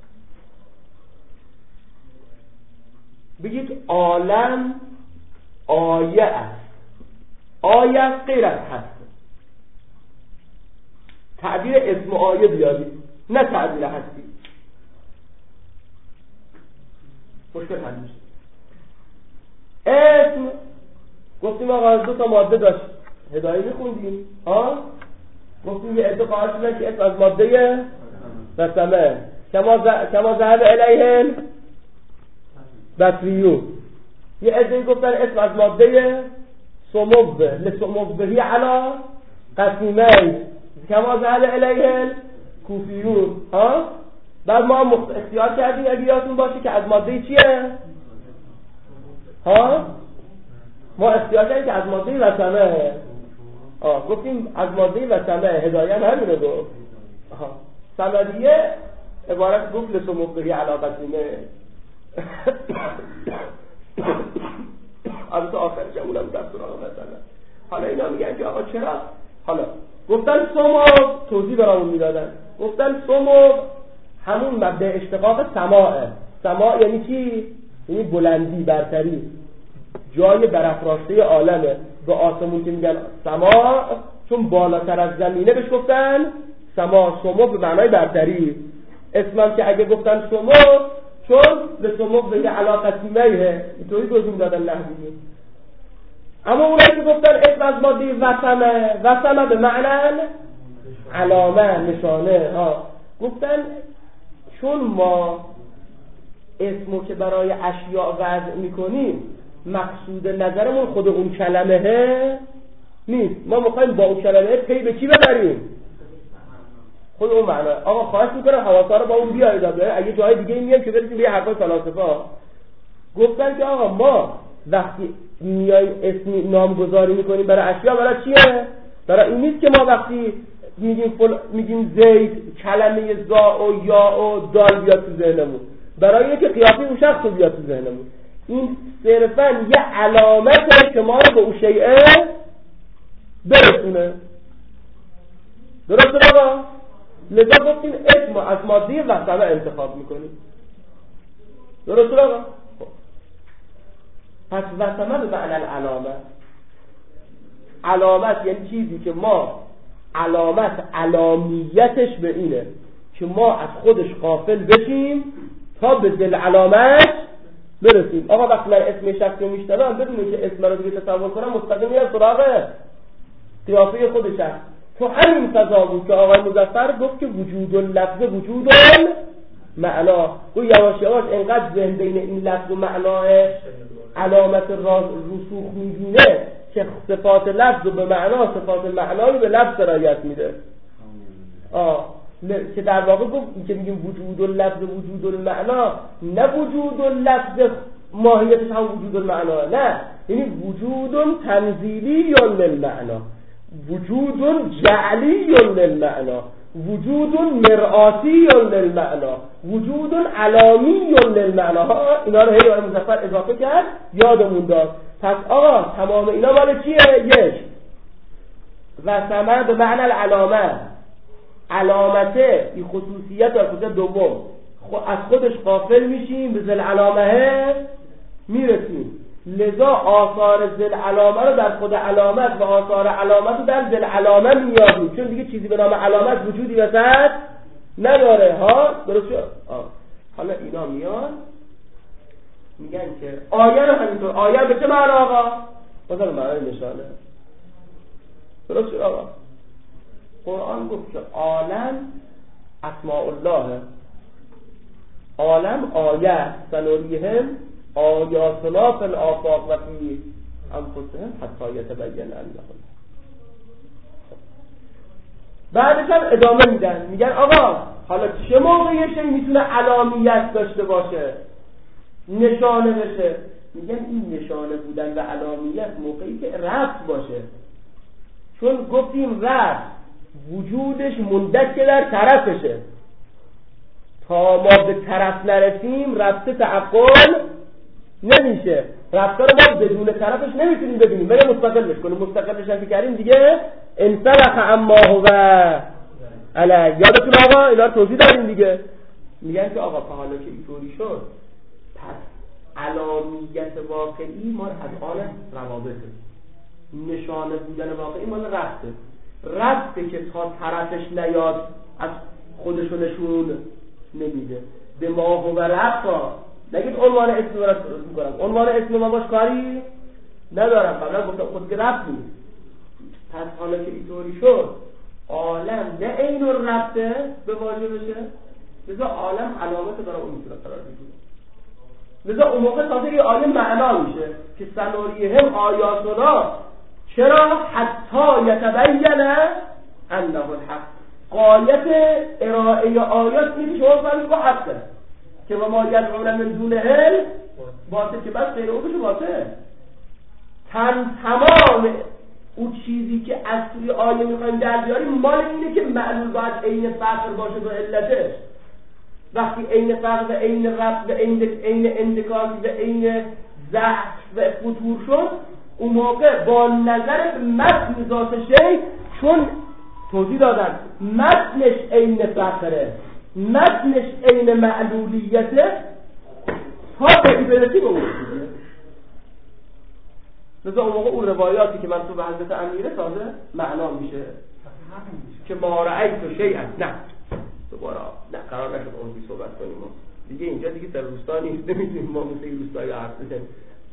بگید عالم آیه است. آیه است غیر از هست. تعبیر اسم آیه بیارید، نه تعبیر هستی. مشکل حل میشه. اسم گفتیم آقا از 2 تا ماده داشت، هدایه میخوندیم گفتیم یه عده قائل شدن که اسم از ماده بسمه کما ذهب الیه بطریون، یه عده گفتن اسم از ماده سموه لسموهی علا قسیمه کما ذهب الیه کوفیون. بعد ما هم اختیار کردیم اگه یادتون باشه که از ماده چیه؟ ما اختیار کردیم که از ماده وسمه. گفتیم از ماده وسمه هدایه همینه گفت. سمدیه عبارت گفت لسموهی علا قسیمه. البته آخرش هم اونم دست سراغ مثلا. حالا اینا میگن که آقا چرا؟ حالا گفتن سمو توضیح برامون میدادن. گفتن سمو همون مبدأ اشتقاق سماعه. سماع یعنی چی؟ یعنی بلندی، برتری، جای برافراشته عالمه. به آسمون که میگن سماع چون بالاتر از زمینه بهش گفتن سماع. سمو به معنای برتری. اسمم که اگه گفتن سمو چون به سمو به علاقتیمه اینطوری توضیح دادن نحوی. اما اونایی که گفتن اسم از ماده وسمه به معنی علامه، نشانه گفتن چون ما اسمو که برای اشیاء وضع میکنیم مقصود نظرمون خود اون کلمه نیست، ما میخوایم با اون کلمه پی به چی ببریم؟ خود اون معنی. آقا خواهش میکنم حواسا رو با اون بیارید. اگه جای دیگه میام که برسیم به یه حرفای فلاسفه. گفتن که آقا ما وقتی میایم اسم نامگذاری میکنیم برای اشیاء برای چیه؟ برای این نیست که ما وقتی میگیم زید کلمه زا و یا و دال بیاد تو ذهنمون، برای اینکه قیافه اون شخص بیاد تو ذهنمون. این صرفا یه علامته که ما رو به اون شیء برسونه. درسته آقا؟ لذا گفتیم اسم از ماده وسمه انتخاب میکنیم. درسته آقا؟ پس وسمه به معنی علامه. علامت یعنی چیزی که ما علامیتش به اینه که ما از خودش غافل بشیم تا به دل علامت برسیم. آقا وقتی من اسم شخصی میشنوم بدونید که اسم رو دیگه تصور کنم مستقیم میاد سراغ قیافه خودش هست. تو همین فضا بود که آقای مظفر گفت که وجود اللفظ وجود معنا. و یواش یواش انقدر ذهن بین این لفظ و معنا علامت رسوخ می‌بینه که صفات لفظ به معنا صفات معنایی به لفظ رعایت میده. که در واقع گفت که میگیم وجود اللفظ وجود المعنا، نه وجود اللفظ ماهیتش هم وجود المعنا، نه، یعنی وجود تنزیلی للمعنا، وجود جعلی للمعنا، وجود مرآتی للمعنا، وجود علامی للمعنا. اینا رو هی مظفر اضافه کرد یادمون داد. پس آقا تمام اینا مال چیه؟ یک وسمه به معنی العلامه، علامته این خصوصیت و خصوصیت دوم از خودش غافل میشیم به ذل علامه میرسیم. لذا آثار ذل علامه رو در خود علامت و آثار علامت رو در ذل علامه میابیم، چون دیگه چیزی به نام علامت وجودی وسط نداره. درست شد؟ حالا اینا میان میگن که آیه رو همینطور. آیه به چه معنا آقا؟ مثلا معنی نشانه. درست شد آقا؟ قرآن گفت که عالم اسماء الله، عالم آیه سنوریهم آیاتنا فی الآفاق و فی انفسهم حتی یتبین لهم. بعدش هم ادامه میدن، میگن آقا حالا چه موقع یه شی میتونه علامیت داشته باشه، نشانه بشه؟ میگن این نشانه بودن و علامیت موقعی که ربط باشه. چون گفتیم ربط وجودش مندک در طرفشه، تا ما به طرف نرسیم ربط تعقل نمیشه. ربطا رو ما بدون طرفش نمیتونیم ببینیم، برای مستقلش کنیم. مستقلش هم که کردیم دیگه انسلخ اما هو علی. یادتون آقا اینا رو توضیح دادیم دیگه. میگن که آقا تا حالا که اینطوری شد، پس علامیت واقعی ما از آن روابطه، نشانه بودن واقعی مال ربطه که تا طرفش نیاد از خودشو نشون نمیده. به ما هو ربطا نگید عنوان اسم رو درست میکنم، عنوان اسم ما باش کاری ندارم، قبلا گفتم خود که ربط نیست. پس حالا که اینطوری شد، عالم نه عین ربطه به واژه بشه، لذا عالم علامت برای اون میتونه قرار بگیره. لذا اون موقع تازه یه آیه معنا میشه که سنوریهم آیاتنا چرا حتی یتبین انه الحق. غایت ارائه آیات اینه که شما فهمید که حقه، که و ما یدعون من دونه باطل، که بس غیر اون بشه باطل. تمام اون چیزی که از توی آیه میخوایم در بیاریم مال اینه که معلول باید عین فقر باشه به علتش. وقتی عین فقر و عین ربط و عین اندکاس و عین ضعف و فتور شد، اون موقع با نظر به متن ذات شی، چون توضیح دادن متنش عین فقره، متنش عین معلولیته، تا به برسی به اون لذا اون موقع اون روایاتی که منصوب به حضرت امیره تازه معنا میشه که ما رأیت شیئا. نه دوباره نه، قرار نشد اون بی صحبت کنیم ما دیگه. اینجا دیگه در روستا نیست، نمیتونیم ما مثل این روستایی حرف بزنیم.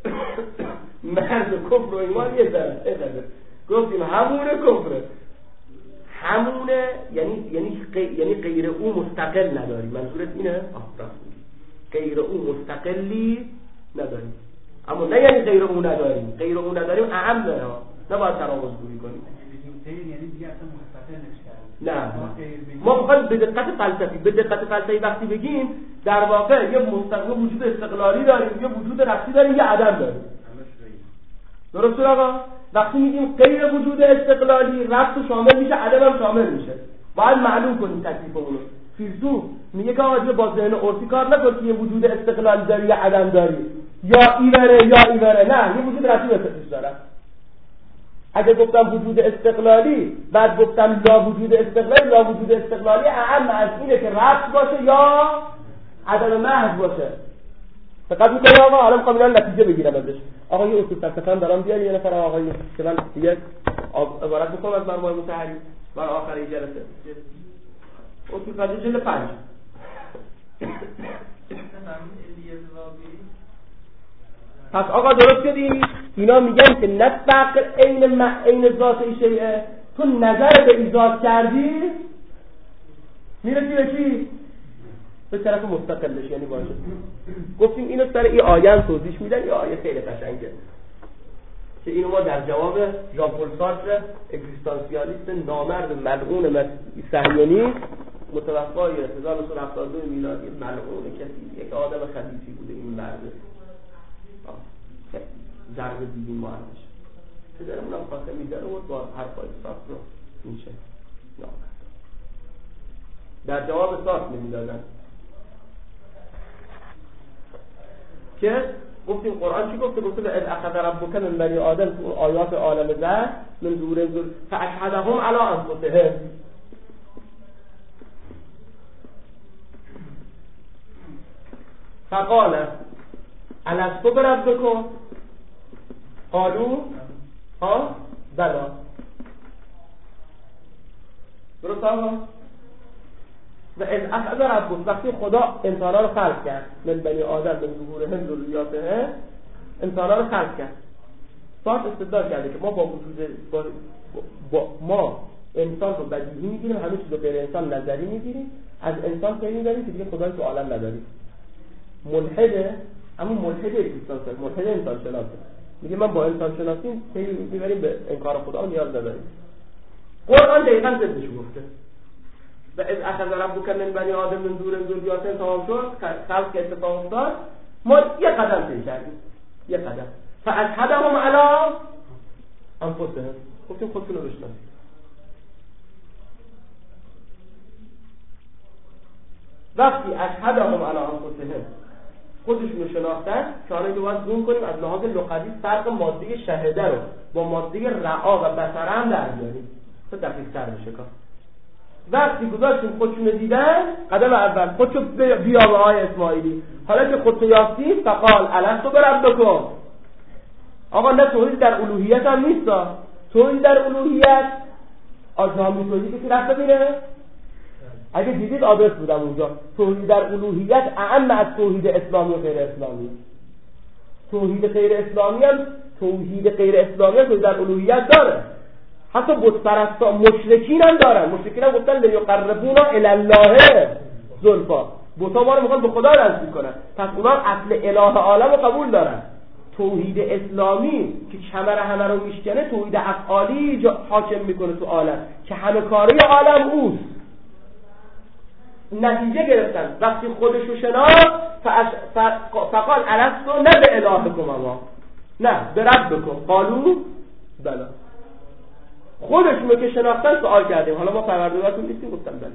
مرد کفر و ایمان یه ذره گفتیم همونه کفره، همونه یعنی غیر او مستقل نداریم. منظورت اینه؟ غیر او مستقلی نداریم، اما نه یعنی غیر او نداریم. غیر او نداریم اعم داره، نباید تناقض دوری کنیم. یعنی دیگه اصلا مستقل نشد. نه ما بخوایم به دقت فلسفی وقتی بگیم، در واقع یه وجود استقلالی داریم، یه وجود ربطی داریم، یه عدم داریم. درسته آقا؟ وقتی میگیم غیر وجود استقلالی، ربط شامل میشه، عدم هم شامل میشه. باید معلوم کنیم تکلیفمون رو. فیلسوف میگه که آقا با ذهن عرفی کار نکن که یه وجود استقلالی داری یا عدم داری، یا ایوره یا ایوره. نه، یه وجود ربطی بسیارش داره. اگه گفتم وجود استقلالی، بعد گفتم لا وجود استقلالی، لا وجود استقلالی اهم از اینه که ربط باشه یا عدم محض باشه. فقط میگم آقا حالا میخوام اینا نتیجه بگیرم ازش. آقا یه اصول فلسفه دارم بیاری یه نفر آقایی که من دیگه عبارت میکنم از مرموم متحری برای آخری جلسه. اصول فلسفه جلد 5. پس آقا درست شدی؟ اینا میگن که نه فقر عین ذات شیء، تو نظر به ایجاد کردی میرسی به چی؟ به طرف مستقلش، یعنی باشه. گفتیم اینو سر این آیه توضیح میدن. این آیه خیلی قشنگه که اینو ما در جواب ژان پل سارتر، اگزیستانسیالیست نامرد ملعون صهیونی متوفای 1972 میلادی، ملعون کسی، یک آدم خبیثی بوده این مرد. ضربه دیدیم ما ازش که دارمون هم خاطر میداره بود با حرفای ساخت رو میشه در جواب ساخت نمیدادن که گفتیم قرآن چی گفته؟ گفته به اذ اخذ ربک من بنی آدم، تو آیات عالم ذر من زور فاشهدهم علی انفسهم. فقال الست بربکم قالوا ها بلا. درست آقا؟ و از اخذ ربک، وقتی خدا انسان‌ها رو خلق کرد من بنی آدم من ظهورهم ذریاتهم، انسان‌ها رو خلق کرد. ساعت استدلال کرده که ما با وجود ما انسان رو بدیهی میگیریم، همه چیز رو غیر انسان نظری میگیریم، از انسان پیدا می‌کنیم که دیگه خدای تو عالم نداریم. ملحده، اما ملحد اگزیستانسیال، ملحد انسان شناسه، میگه من با انسان شناسی میبریم به انکار خدا نیاز نداریم. قرآن دقیقاً ضدش گفته. و از اخذ ربک من بنی آدم من ظهورهم ذریاتهم تمام شد، خلق که اتفاق افتاد، ما یه قدم پی کردیم، یه قدم. فاشهدهم علی انفسهم، گفتیم خودتون رو بشناسید. وقتی اشهدهم علی انفسهم خودشون رو شناختن که حالا اینو باید زوم کنیم از لحاظ لغوی فرق ماده شهده رو با ماده رعا و بصره هم در بیاریم تا دقیق تر بشه کار. وقتی گذاشتیم خودشون رو دیدن، قدم اول خودشو بیا به آقای اسماعیلی، حالا که خودتو یافتی فقال الستو بربکم. آقا نه توحید در الوهیت هم نیستا، توحید در الوهیت آجامی توحیدی که رفت ببینه. اگه دیدید آدرس بودم اونجا. توحید در الوهیت اعم از توحید اسلامی و غیر اسلامی. توحید غیر اسلامی هم توحید در الوهیت داره. حتی بت پرستا مشرکین هم دارن. مشرکین هم گفتن لیقربونا الی الله زلفا، بتا ما رو میخوان به خدا نزدیک کنن. پس اونا اصل اله عالم رو قبول دارن. توحید اسلامی که کمر همه رو میشکنه، توحید افعالی حاکم میکنه تو عالم که همه کاره عالم اوست. نتیجه گرفتن وقتی خودشو شناخت فقال الستو نه به الهکم اما نه به ربکم قالو بلا. خودشونو که شناختن سوال کردیم حالا ما پروردگارتون نیستیم، گفتن بله.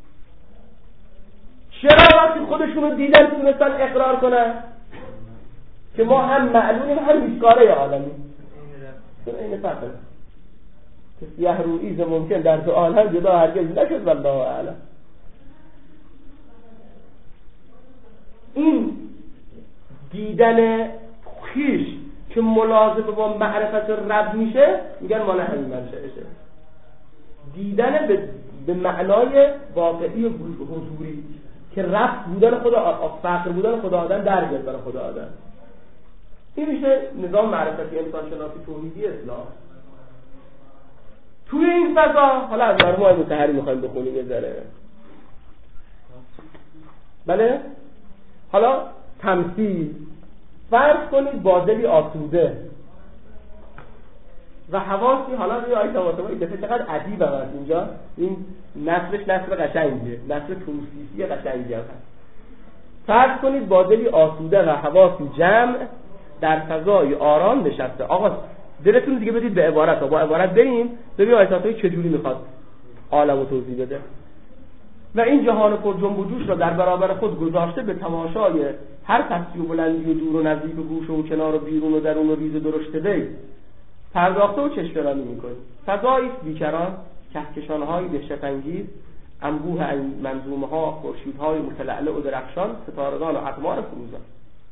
چرا وقتی خودشونو دیدن تونستن اقرار کنن که ما هم معلولیم هم بیشکاره عالمیم؟ این فرقه یه رویز ممکن در تو عالم جدا هرگز نشد والله اعلم. این دیدن خیش که ملازم با معرفت رب میشه میگن مال همین منشأشه. دیدن به معنای واقعی و حضوری که رب بودن خدا، فقر بودن خدا آدم، درگیر بودن خدا آدم. این میشه نظام معرفتی انسان شناسی توحیدی اسلام. توی این فضا حالا از مرموع مطهری میخوایم بخونیم یه ذره. بله؟ حالا تمثیل فرض کنید با دلی آسوده و حواسی، حالا روی آیت حواسمه این دفعه چقدر عجیب هم هست اینجا، این نصرش نصر قشنگیه، نصر توصیفی قشنگی هم هست. فرض کنید با دلی آسوده و حواسی جمع در فضای آرام نشسته. آقا دلتون دیگه بدید به عبارت ها، با عبارت بریم ببین آیت‌های چجوری میخواد عالمو توضیح بده. و این جهان پر جنب و جوش را در برابر خود گذاشته به تماشای هر پستی و بلندی و دور و نزدیک و گوش و کنار و بیرون و درون و ریز و درشت وی پرداخته و چشم‌رانی می‌کنی. فضایی بیکران، کهکشان‌های دهشت‌انگیز، انبوه منظومه‌ها، خورشیدهای متلألئ و درخشان، ستارگان و اقمار فروزان.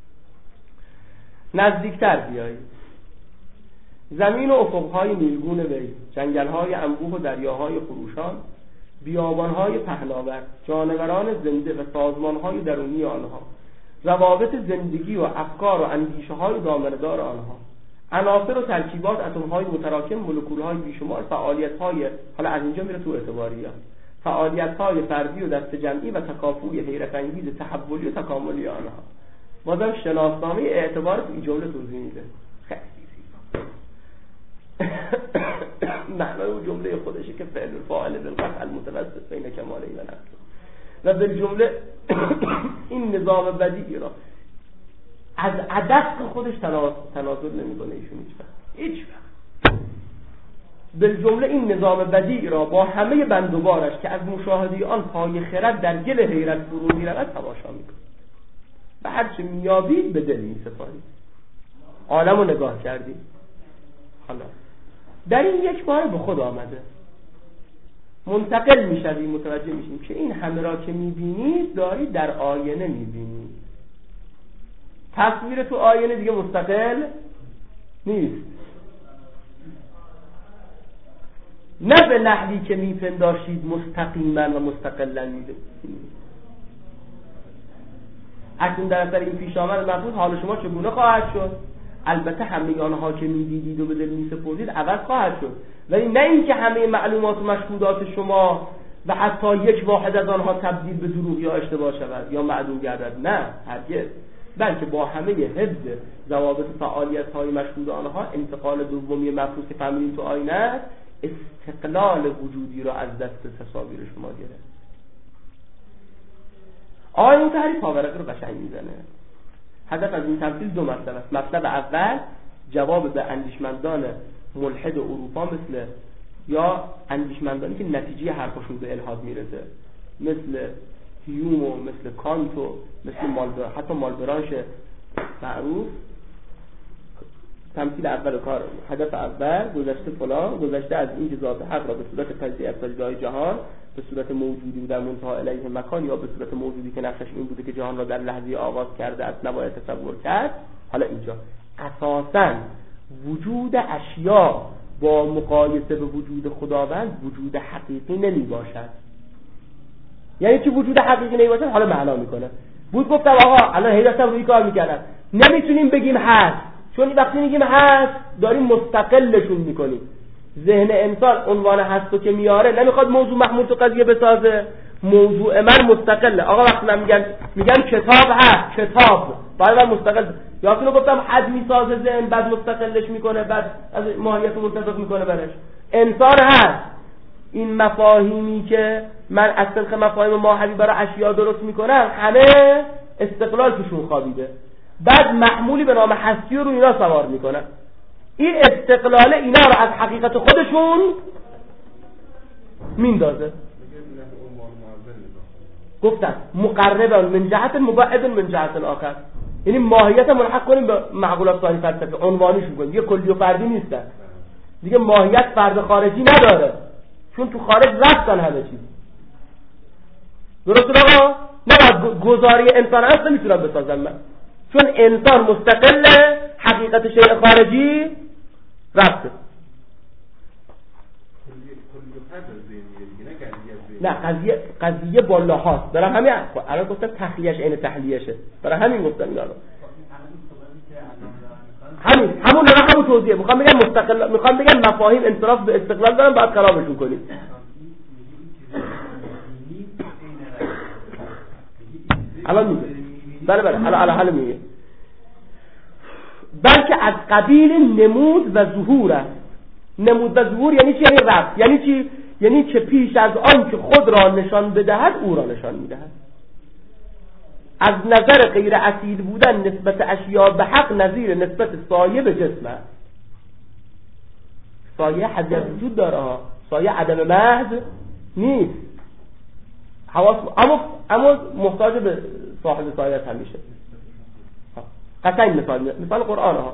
نزدیکتر بیایید. زمین و افق‌های نیلگون وی، جنگل‌های انبوه و دریاهای خروشان، بیابان‌های پهناور، جانوران زنده و سازمان‌های درونی آنها، روابط زندگی و افکار و اندیشه‌های دامنه‌دار آنها، عناصر و ترکیبات اتم‌های متراکم، مولکول‌های بیشمار، فعالیت‌های، حالا از اینجا میره تو اعتباریات، فعالیت‌های فردی و دست جمعی و تکافؤی حیرت‌انگیز تحولی و تکاملی آنها. بازم شناسنامه اعتبار تو این جمله توضیح میده. معنای اون جمله خودشه که فعل فاعل بالقطع المتوسط بین کماله و نقص و به جمله این نظام بدیعی را از عدد خودش تناسل نمیکنه ایشون هیچ وقت. به جمله این نظام بدیعی را با همه بندوبارش که از مشاهده آن پای خرد در گل حیرت فرو میرود تماشا میکنه و هر چه میابید به دل میسپارید. عالمو نگاه کردید، حالا در این یک بار به خود آمده، منتقل میشویم، متوجه میشیم که این همه را که میبینید دارید در آینه میبینید. تصویر تو آینه دیگه مستقل نیست، نه به نحوی که میپنداشید مستقیما و مستقلا میبینید. اکنون در اثر این پیش آمد مفروض حال شما چگونه خواهد شد؟ البته همه آنها که میدیدید و به دل میسپردید عوض خواهد شد، ولی نه اینکه همه معلومات و مشهودات شما و حتی یک واحد از آنها تبدیل به دروغ یا اشتباه شود یا معدوم گردد، نه هرگز، بلکه با همه حفظ ضوابط فعالیت های مشهود آنها انتقال دومی مفروض که فهمیدیم تو آینه است استقلال وجودی رو از دست تصاویر شما گرفت. این تعریف پاورقی رو قشنگ میزنه. هدف از این تمثیل دو مطلب است. مطلب اول جواب به اندیشمندان ملحد اروپا مثل یا اندیشمندانی که نتیجه حرفشون به الحاد میرسه، مثل هیوم و مثل کانت و مثل حتی مالبرانش معروف. تمثیل اول کار، هدف اول گذشته از این که ذات حق را به صورت پدیده ابتدایی جهان به صورت موجودی در منتهی الیه مکان یا به صورت موجودی که نقشش این بوده که جهان را در لحظه آغاز کرده است نباید تصور کرد. حالا اینجا اساساً وجود اشیا با مقایسه به وجود خداوند وجود حقیقی نمی باشد. یعنی چی وجود حقیقی نمی باشد؟ حالا معنا میکنه. گفتم آقا الان هیدستم روی کار میکردم، نمیتونیم بگیم هست، چون وقتی میگیم هست داریم مستقلشون میکنیم. ذهن انسان عنوان هستو که میاره نمیخواد موضوع محمول تو قضیه بسازه. موضوع من مستقله. آقا وقتی من میگم کتاب هست، کتاب باید من مستقل. یا اصلا گفتم حد میسازه ذهن، بعد مستقلش میکنه، بعد از ماهیت منطبق میکنه برش. انسان هست. این مفاهیمی که من از طریق مفاهیم ماهوی برای اشیا درست میکنم همه استقلال توشون خوابیده، بعد محمولی به نام هستی رو اینا سوار میکنن. این استقلال اینا رو از حقیقت خودشون میندازه. گفتم مقرب من جهت مبعد من جهت آخر، یعنی ماهیت ملحق کنیم به معقولات ثانی فلسفه، عنوانیش میکنیم دیگه کلی و فردی نیستن دیگه. ماهیت فرد خارجی نداره چون تو خارج رفتن همه چیز. درسته آقا؟ نباید گزاری انسان هست نمیتونم بسازم من، چون انسان مستقله، حقیقت شیء خارجی رفته. نه قضیه بالا هاست. برای همین الان گفتم تخلیهش عین تحلیهشه، برای همین گفتم اینا رو. همون توضیح میخوام بگم مستقل، میخوام بگم مفاهیم انصراف به استقلال دارن، باید خرابشون کنیم. الان میگه بله الان میگه بلکه از قبیل نمود و ظهور است. نمود و ظهور یعنی چی؟ یعنی رفت. یعنی چی؟ یعنی که پیش از آن که خود را نشان بدهد او را نشان میدهد. از نظر غیر اصیل بودن نسبت اشیا به حق نظیر نسبت سایه به جسم است. سایه حضیت وجود داره، سایه عدم محض نیست. اما محتاج به صاحب سایه همیشه. قطعی مثال قرآن ها.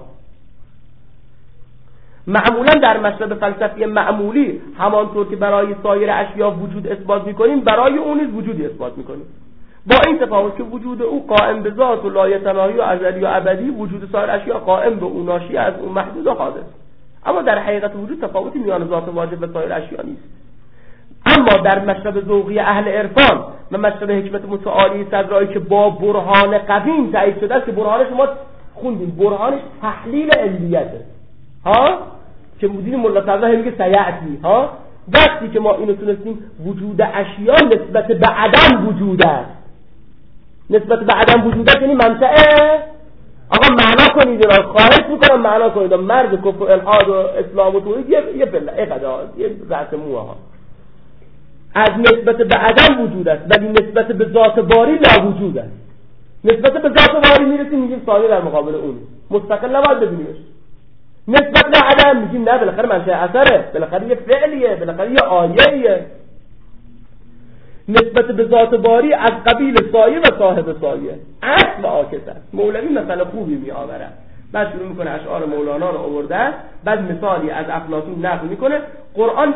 معمولا در مشرب فلسفی معمولی همانطور که برای سایر اشیا وجود اثبات میکنیم برای اون نیز وجودی اثبات میکنیم، با این تفاوت که وجود او قائم به ذات و لایتناهی و ازلی و ابدی، وجود سایر اشیا قائم به اون ناشی از اون محدود و حادث. اما در حقیقت وجود تفاوتی میان ذات واجب و سایر اشیا نیست. اما در مشرب ذوقی اهل عرفان و مشرب حکمت متعالی صدرایی که با برهان قدیم تایید شده است، که برهانش ما خوندیم، برهانش تحلیل علیته ها، که مدیر ملا صدرا میگه سیعتی ها. وقتی که ما اینو تونستیم وجود اشیا نسبت به عدم وجود است، نسبت به عدم وجود است یعنی منشأ. آقا معنا کنید را خارج میکنم، معنا کنید مرد کفر و الحاد و اسلام و توحید یه قضا یه رأس موها از نسبت به عدم وجود است، ولی نسبت به ذات باری لا وجود است. نسبت به ذات باری میرسیم میگیم سایه در مقابل اون مستقل نباید ببینیمش. نسبت به عدم میگیم نه بالاخره منشأ اثره، بالاخره یه فعلیه، بالاخره یه آیه‌ایه. نسبت به ذات باری از قبیل سایه و صاحب سایه، اصل و عاکس است. مولوی مثلا خوبی می آورد، بعد شروع میکنه اشعار مولانا رو آورده، بعد مثالی از افلاطون نقل میکنه. قرآن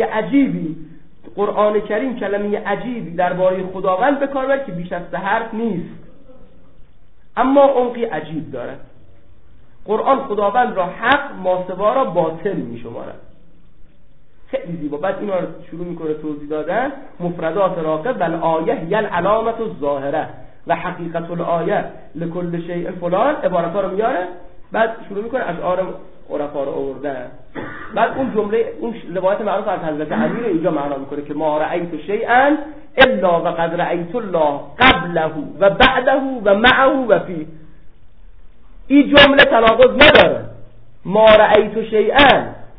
کریم کلمه عجیبی درباره خداوند به کار برد که بیش از 3 حرف نیست، اما عمقی عجیب دارد. قرآن خداوند را حق، ماسوا را باطل میشمارد. خیلی زیبا. بعد اینا رو شروع میکنه توضیح دادن. مفردات راقب و الآیه یل علامت الظاهره و حقیقت الآیه لکل شیء فلان، عبارت‌ها رو میاره، بعد شروع میکنه اشعار عرفا رو آوردن. بعد اون جمله، اون روایت معروف از حضرت علی رو اینجا معنا میکنه که ما رأیت شیئا الا وقد رأیت الله قبله و بعده و معه و فیه. این جمله تناقض نداره. ما رأیت شیئا،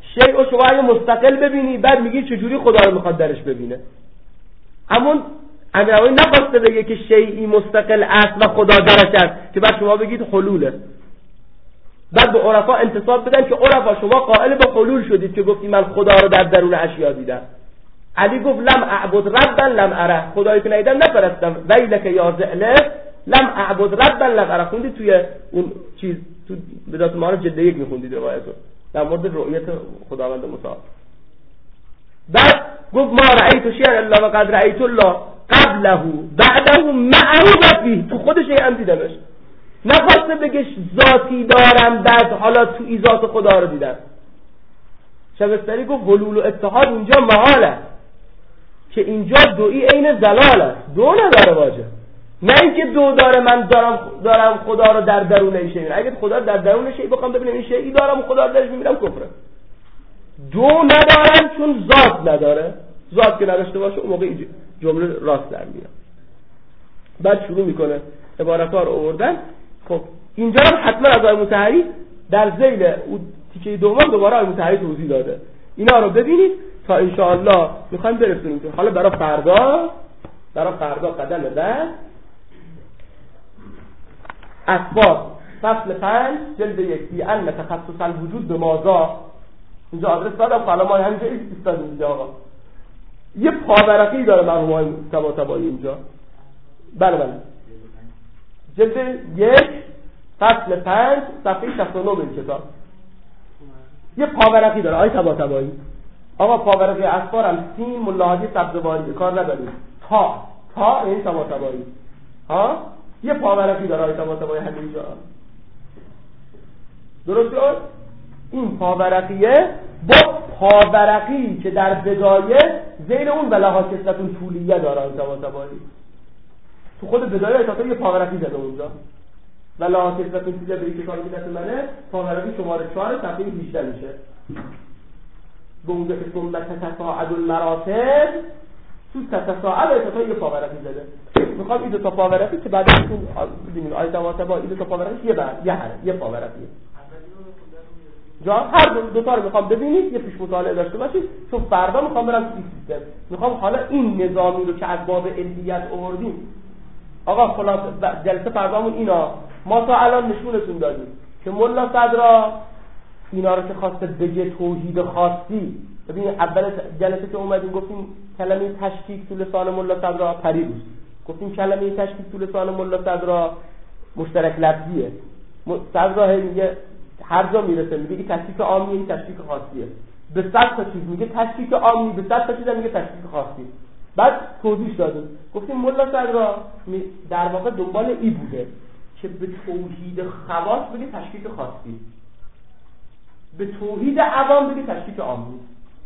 شیء شما اگه مستقل ببینی بعد میگی چجوری خدا رو میخواد درش ببینه. همون امیرعلی نخواسته بگه که شیئی مستقل است و خدا درش است که بعد شما بگید حلوله. بعد به عرفا انتصاب بدن که عرفا شما قائل به حلول شدید که گفتی من خدا رو در درون اشیا دیدم. علی گفت لم اعبد ربا لم اره، خدایی که ندیدم نپرستم. ویلک یا ذلف لم اعبد ربا لم اره. خوندید توی اون چیز تو بدات ما رو جلد 1 میخوندید روایتو در مورد رؤیت خداوند متعال. بعد گفت ما رأیت شیئا الا وقد رأیت الله قبله بعده معه و فیه، تو خودش هم دیدمش. نخواسته بگه ذاتی دارم بعد حالا تو ای ذات خدا رو دیدم. شبستری گفت حلول و اتحاد اینجا محاله که اینجا دوئی عین زلال است، دو نداره واجه. نه اینکه دو داره من دارم خدا رو در درون این شیء. اگه خدا در درون شیء بخوام ببینم این شیئی دارم و خدا رو درش میبینم کفره. دو ندارم چون ذات نداره. ذات که نداشته باشه اون موقع جمله راست در میاد. بعد شروع میکنه عبارت‌ها رو آوردن. خب اینجا هم حتما از آقای مطهری در ذیل اون تیکه دوم دوباره آقای مطهری توضیح داده. اینا رو ببینید تا انشاءالله میخوایم برسونیم. حالا برای فردا قدم بعد اسباب فصل 5 جلد 1 ان تخصص الوجود به مازا. اینجا آدرس دادم حالا ما همینجا ایستادیم اینجا آقا. یه پاورقی داره مرحومای طباطبایی اینجا. بله جلد 1 فصل 5 صفحه 69 این کتاب یه پاورقی داره آقای طباطبایی. آقا پاورقی اسفارم سین ملاحظی سبزواری کار نداریم. تا این طباطبایی یه پاورقی داره آقای طباطبایی همینجا. درست شد؟ این پاورقیه با پاورقی که در بدایه زیر اون بلها کسلتون طولیه داره آقای طباطبایی. تو خود بدایه تا یه پاورقی زده اونجا. بلها کسلتون طولیه به این کتابی که دست منه پاورقی شماره 4 صفحه 18 میشه. به اونجا که ثم تتصاعد المراتب تو تتصاعد تا یه پاورقی زده. میخوام این دو تا پاورقی که بعد ببینیم آیه طباطبایی این دو تا پاورقی یه پاورقی جا هر دو تا رو میخوام ببینید یه پیش مطالعه داشته باشید چون فردا میخوام برم تو سیستم. میخوام حالا این نظامی رو که از باب علیت آوردیم آقا خلاص جلسه فردامون اینا ما تا الان نشونتون دادیم که ملا صدرا اینا رو که خواسته بگه توحید خاصی. ببینید اول جلسه که اومدیم گفتیم کلمه تشکیک تو لسان ملا صدرا پریروز گفتیم کلمه تشکیک تو لسان ملا صدرا مشترک لفظیه. صدرا میگه هر جا میرسه میگه این تشکیک عامیه این تشکیک خاصیه. به 100 تا چیز میگه تشکیک عامی، به 100 تا چیز میگه تشکیک خاصی. بعد توضیح دادیم گفتیم ملا صدرا در واقع دنبال این بوده که به توحید خواص بگه تشکیک خاصی، به توحید عوام بگه تشکیک عامی.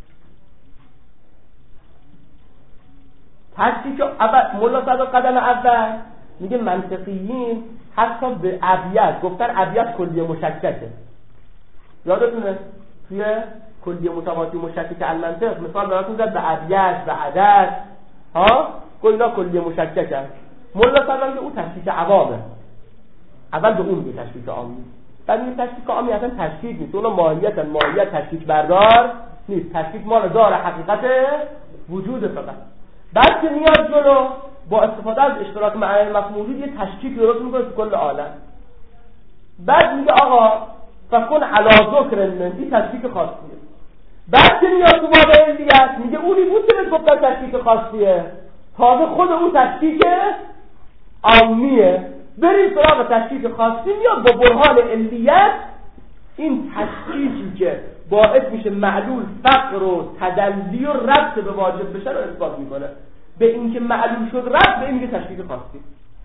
تشکیک اول ملا صدرا قدم اول میگه منطقیین حتی به ابیت گفتن ابیت کلیه مشککه. یادتونه توی کلیه متواتی مشکک المنطق مثال براتون زد به ابیت و عدد اینا کلیه مشککه. ملا صدرا که اون تشکیک عوامه اول به اون میگه تشکیک عامی. بعد این تشکیک عامی اصلا تشکیک نیست، اون ماهیت تشکیک بردار نیست. تشکیک مال دار حقیقت وجود فقط. بعد که میاد جلو با استفاده از اشتراک معنی مفهومی یه تشکیک درست میکنه تو کل عالم. بعد میگه آقا فکن علی ذکر من این تشکیک خاصیه. بعد که میاد تو باب علیت میگه اونی بود که گفتن تشکیک خاصیه تازه خود اون تشکیک عامیه. بریم سراغ تشکیک خاصی میاد با برهان علیت این تشکیکی که باعث میشه معلول فقر و تدلی و ربط به واجب بشه رو اثبات میکنه. به این که معلول شد ربط به این میگه تشکیک خاصی.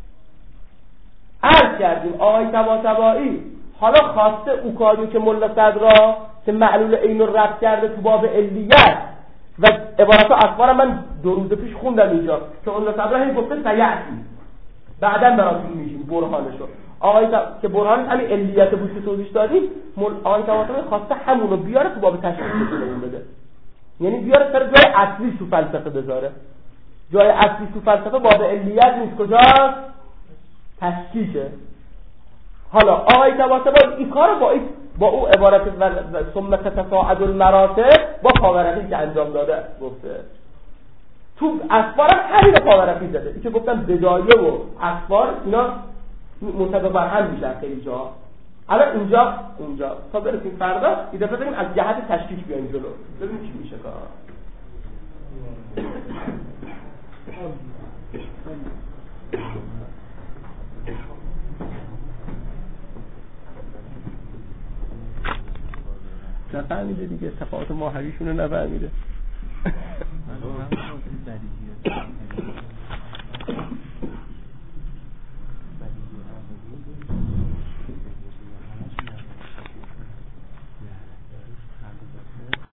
عرض کردیم آقای طباطبایی حالا خواسته او کاری که ملا صدرا که معلول عین رو ربط کرده تو باب علیت و عبارت اخبار من 2 روز پیش خوندم اینجا که ملا صدرا هم گفته سیعتی بعداً براتون میشیم برهانشو آقای که برهان همین علیت بود که توضیح دادیم. آقای طباطبایی خواسته همون رو بیاره تو باب تشکیک بده، یعنی بیاره سر جای اصلی تو فلسفه بذاره. جای اصلی تو فلسفه باب علیت نیست، کجاست؟ تشکیکه. حالا آقای طباطبایی این کارو با این با او عبارت ثم تتصاعد المراتب با پاورقی که انجام داده گفته. تو اسفار همین پاورقی زده. این که گفتم بدایه و اسفار اینا منطبق بر هم میشن خیلی جا. الان اونجا تا برسیم فردا یه دفعه بریم از جهت تشکیک بیایم جلو ببینیم چی میشه کار. نفهمیده دیگه، تفاوت ماهریشون رو نفهمیده.